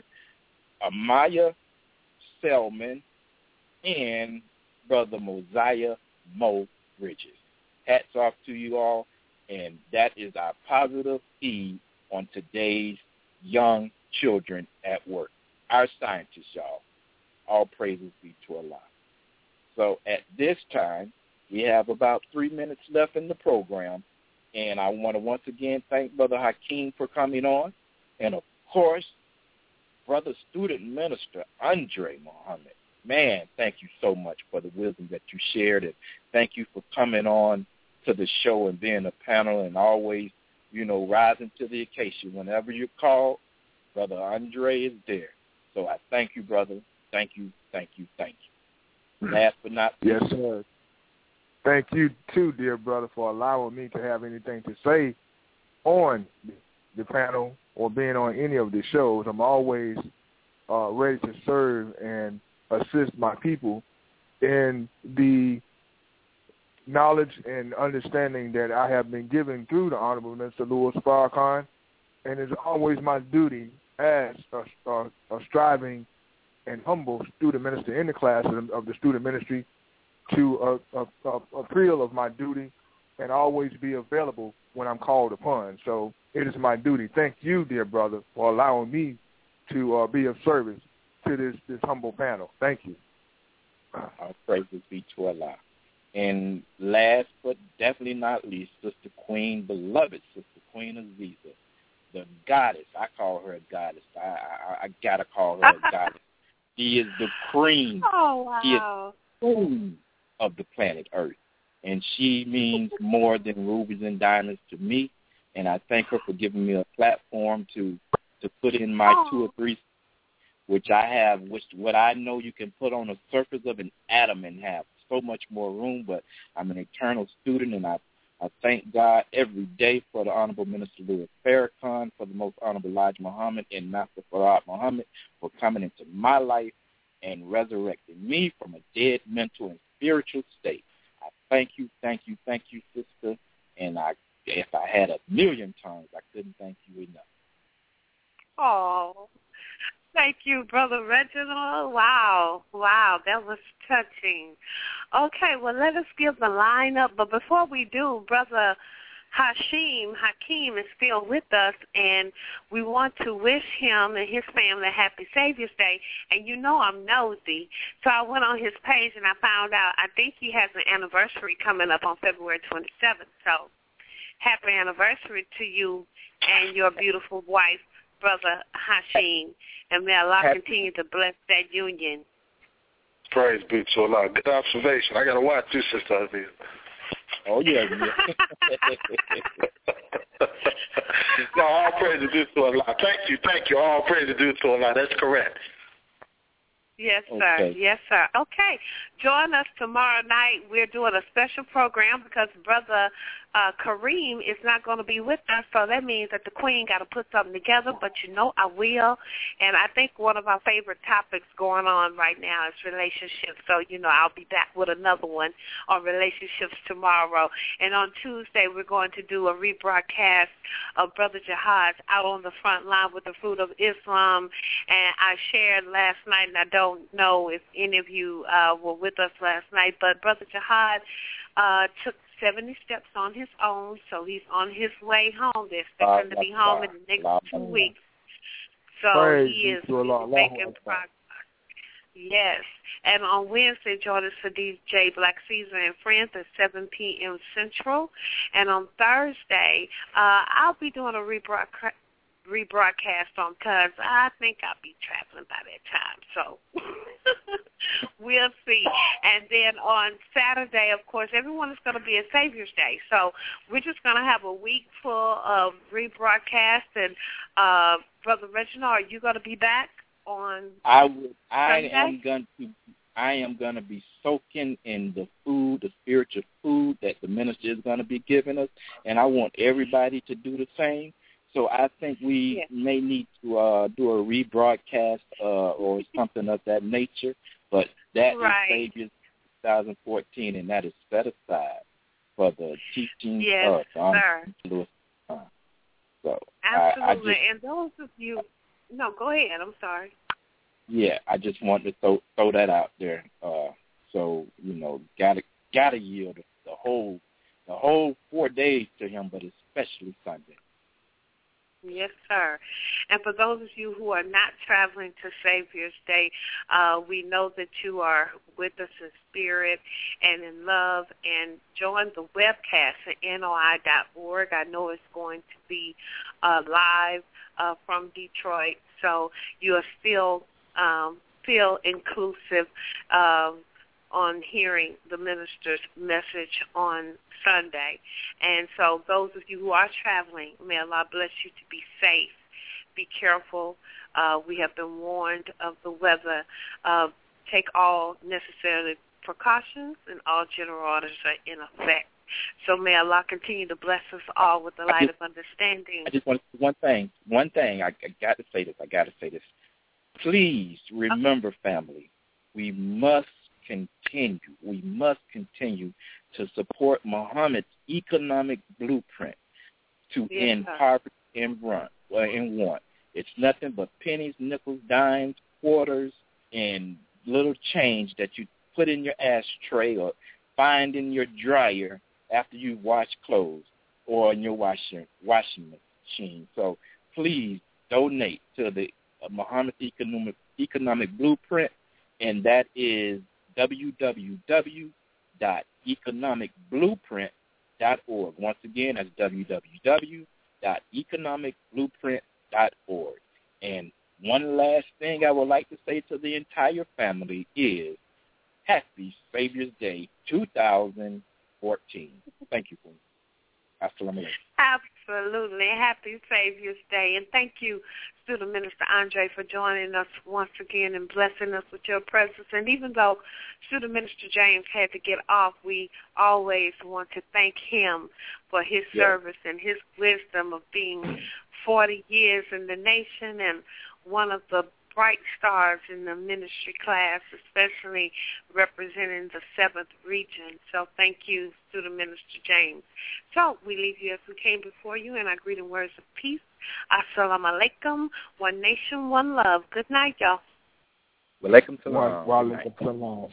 Amaya Selman, and Brother Mosiah Mo Bridges. Hats off to you all, and that is our positive feed on today's young children at work. Our scientists, y'all. All praises be to Allah. So at this time, we have about 3 minutes left in the program, and I want to once again thank Brother Hakeem for coming on, and of course, Brother Student Minister Andre Muhammad. Man, thank you so much for the wisdom that you shared, and thank you for coming on to the show and being a panel and always, rising to the occasion. Whenever you call, Brother Andre is there. So I thank you, brother. Thank you, thank you, thank you. Last but not least. Yes, sir. Thank you, too, dear brother, for allowing me to have anything to say on the panel or being on any of the shows. I'm always ready to serve and assist my people in the knowledge and understanding that I have been given through the Honorable Minister Louis Farrakhan, and it's always my duty as a striving and humble student minister in the class of the student ministry to appeal of my duty and always be available when I'm called upon. So it is my duty. Thank you, dear brother, for allowing me to be of service to this humble panel. Thank you. Our praises be to Allah. And last but definitely not least, Sister Queen, beloved Sister Queen Aziza, the goddess. I call her a goddess. I got to call her a goddess. She is the cream. Oh, wow. She is the queen of the planet Earth. And she means more than rubies and diamonds to me. And I thank her for giving me a platform to put in my 2 or 3, which I have, which what I know you can put on the surface of an atom and have so much more room. But I'm an eternal student, and I thank God every day for the Honorable Minister Louis Farrakhan, for the Most Honorable Elijah Muhammad, and Master Farad Muhammad for coming into my life and resurrecting me from a dead mental and spiritual state. I thank you, sister. And if I had a million tongues, I couldn't thank you enough. Oh, thank you, Brother Reginald. Wow, that was touching. Okay, well, let us give the lineup. But before we do, Brother Hakeem is still with us, and we want to wish him and his family a happy Savior's Day. And I'm nosy, so I went on his page and I found out I think he has an anniversary coming up on February 27th. So happy anniversary to you and your beautiful wife, Brother Hakeem, and may Allah continue to bless that union. Praise be to Allah. Good observation. I got to watch you, Sister Aziza. Oh, yeah. All praise is due to Allah. Thank you. All praise is due to Allah. That's correct. Yes, sir. Okay. Yes, sir. Okay. Join us tomorrow night. We're doing a special program because Brother Kareem is not going to be with us, so that means that the Queen got to put something together, but you know I will. And I think one of our favorite topics going on right now is relationships, so, you know, I'll be back with another one on relationships tomorrow. And on Tuesday, we're going to do a rebroadcast of Brother Jihad out on the front line with the Fruit of Islam. And I shared last night, and I don't know if any of you were with us last night, but Brother Jihad took 70 steps on his own, so he's on his way home. They're expecting to be home in the next 2 weeks. So he is making progress. Yes. And on Wednesday, join us for DJ Black Caesar and Friends at 7 p.m. Central. And on Thursday, I'll be doing a rebroadcast on Cuz I think I'll be traveling by that time. So we'll see. And then on Saturday, of course, everyone is going to be a Savior's Day. So we're just going to have a week full of rebroadcast. And Brother Reginald, are you going to be back on Sunday? I am going to be soaking in the food, the spiritual food that the minister is going to be giving us, and I want everybody to do the same. So I think we may need to do a rebroadcast or something of that nature. But that is Savior's 2014, and that is set aside for the teaching of Dr. Lewis. So absolutely. And those of you, no, go ahead. I'm sorry. Yeah, I just wanted to throw that out there. So you know, gotta yield the whole 4 days to him, but especially Sunday. Yes, sir. And for those of you who are not traveling to Savior's Day, we know that you are with us in spirit and in love, and join the webcast at NOI.org. I know it's going to be live from Detroit, so you are still feel inclusive on hearing the minister's message on Sunday. And so those of you who are traveling, may Allah bless you to be safe. Be careful. We have been warned of the weather. Take all necessary precautions, and all general orders are in effect. So may Allah continue to bless us all with the light of understanding. I just want one thing. I got to say this. Please remember, family, we must continue to support Muhammad's economic blueprint to end poverty and want. It's nothing but pennies, nickels, dimes, quarters, and little change that you put in your ashtray or find in your dryer after you wash clothes or in your washing machine. So please donate to the Muhammad economic blueprint, and that is www.economicblueprint.org. Once again, that's www.economicblueprint.org. And one last thing I would like to say to the entire family is Happy Savior's Day 2014. Thank you, Queen. Assalamu alaikum. Absolutely. Happy Savior's Day. And thank you, Student Minister Andre, for joining us once again and blessing us with your presence. And even though Student Minister James had to get off, we always want to thank him for his service and his wisdom of being 40 years in the nation and one of the bright stars in the ministry class, especially representing the 7th region. So thank you, Student Minister James. So we leave you as we came before you in our greeting words of peace. Assalamu alaikum. One nation, one love. Good night, y'all. Walaikum salam. Walaikum salam.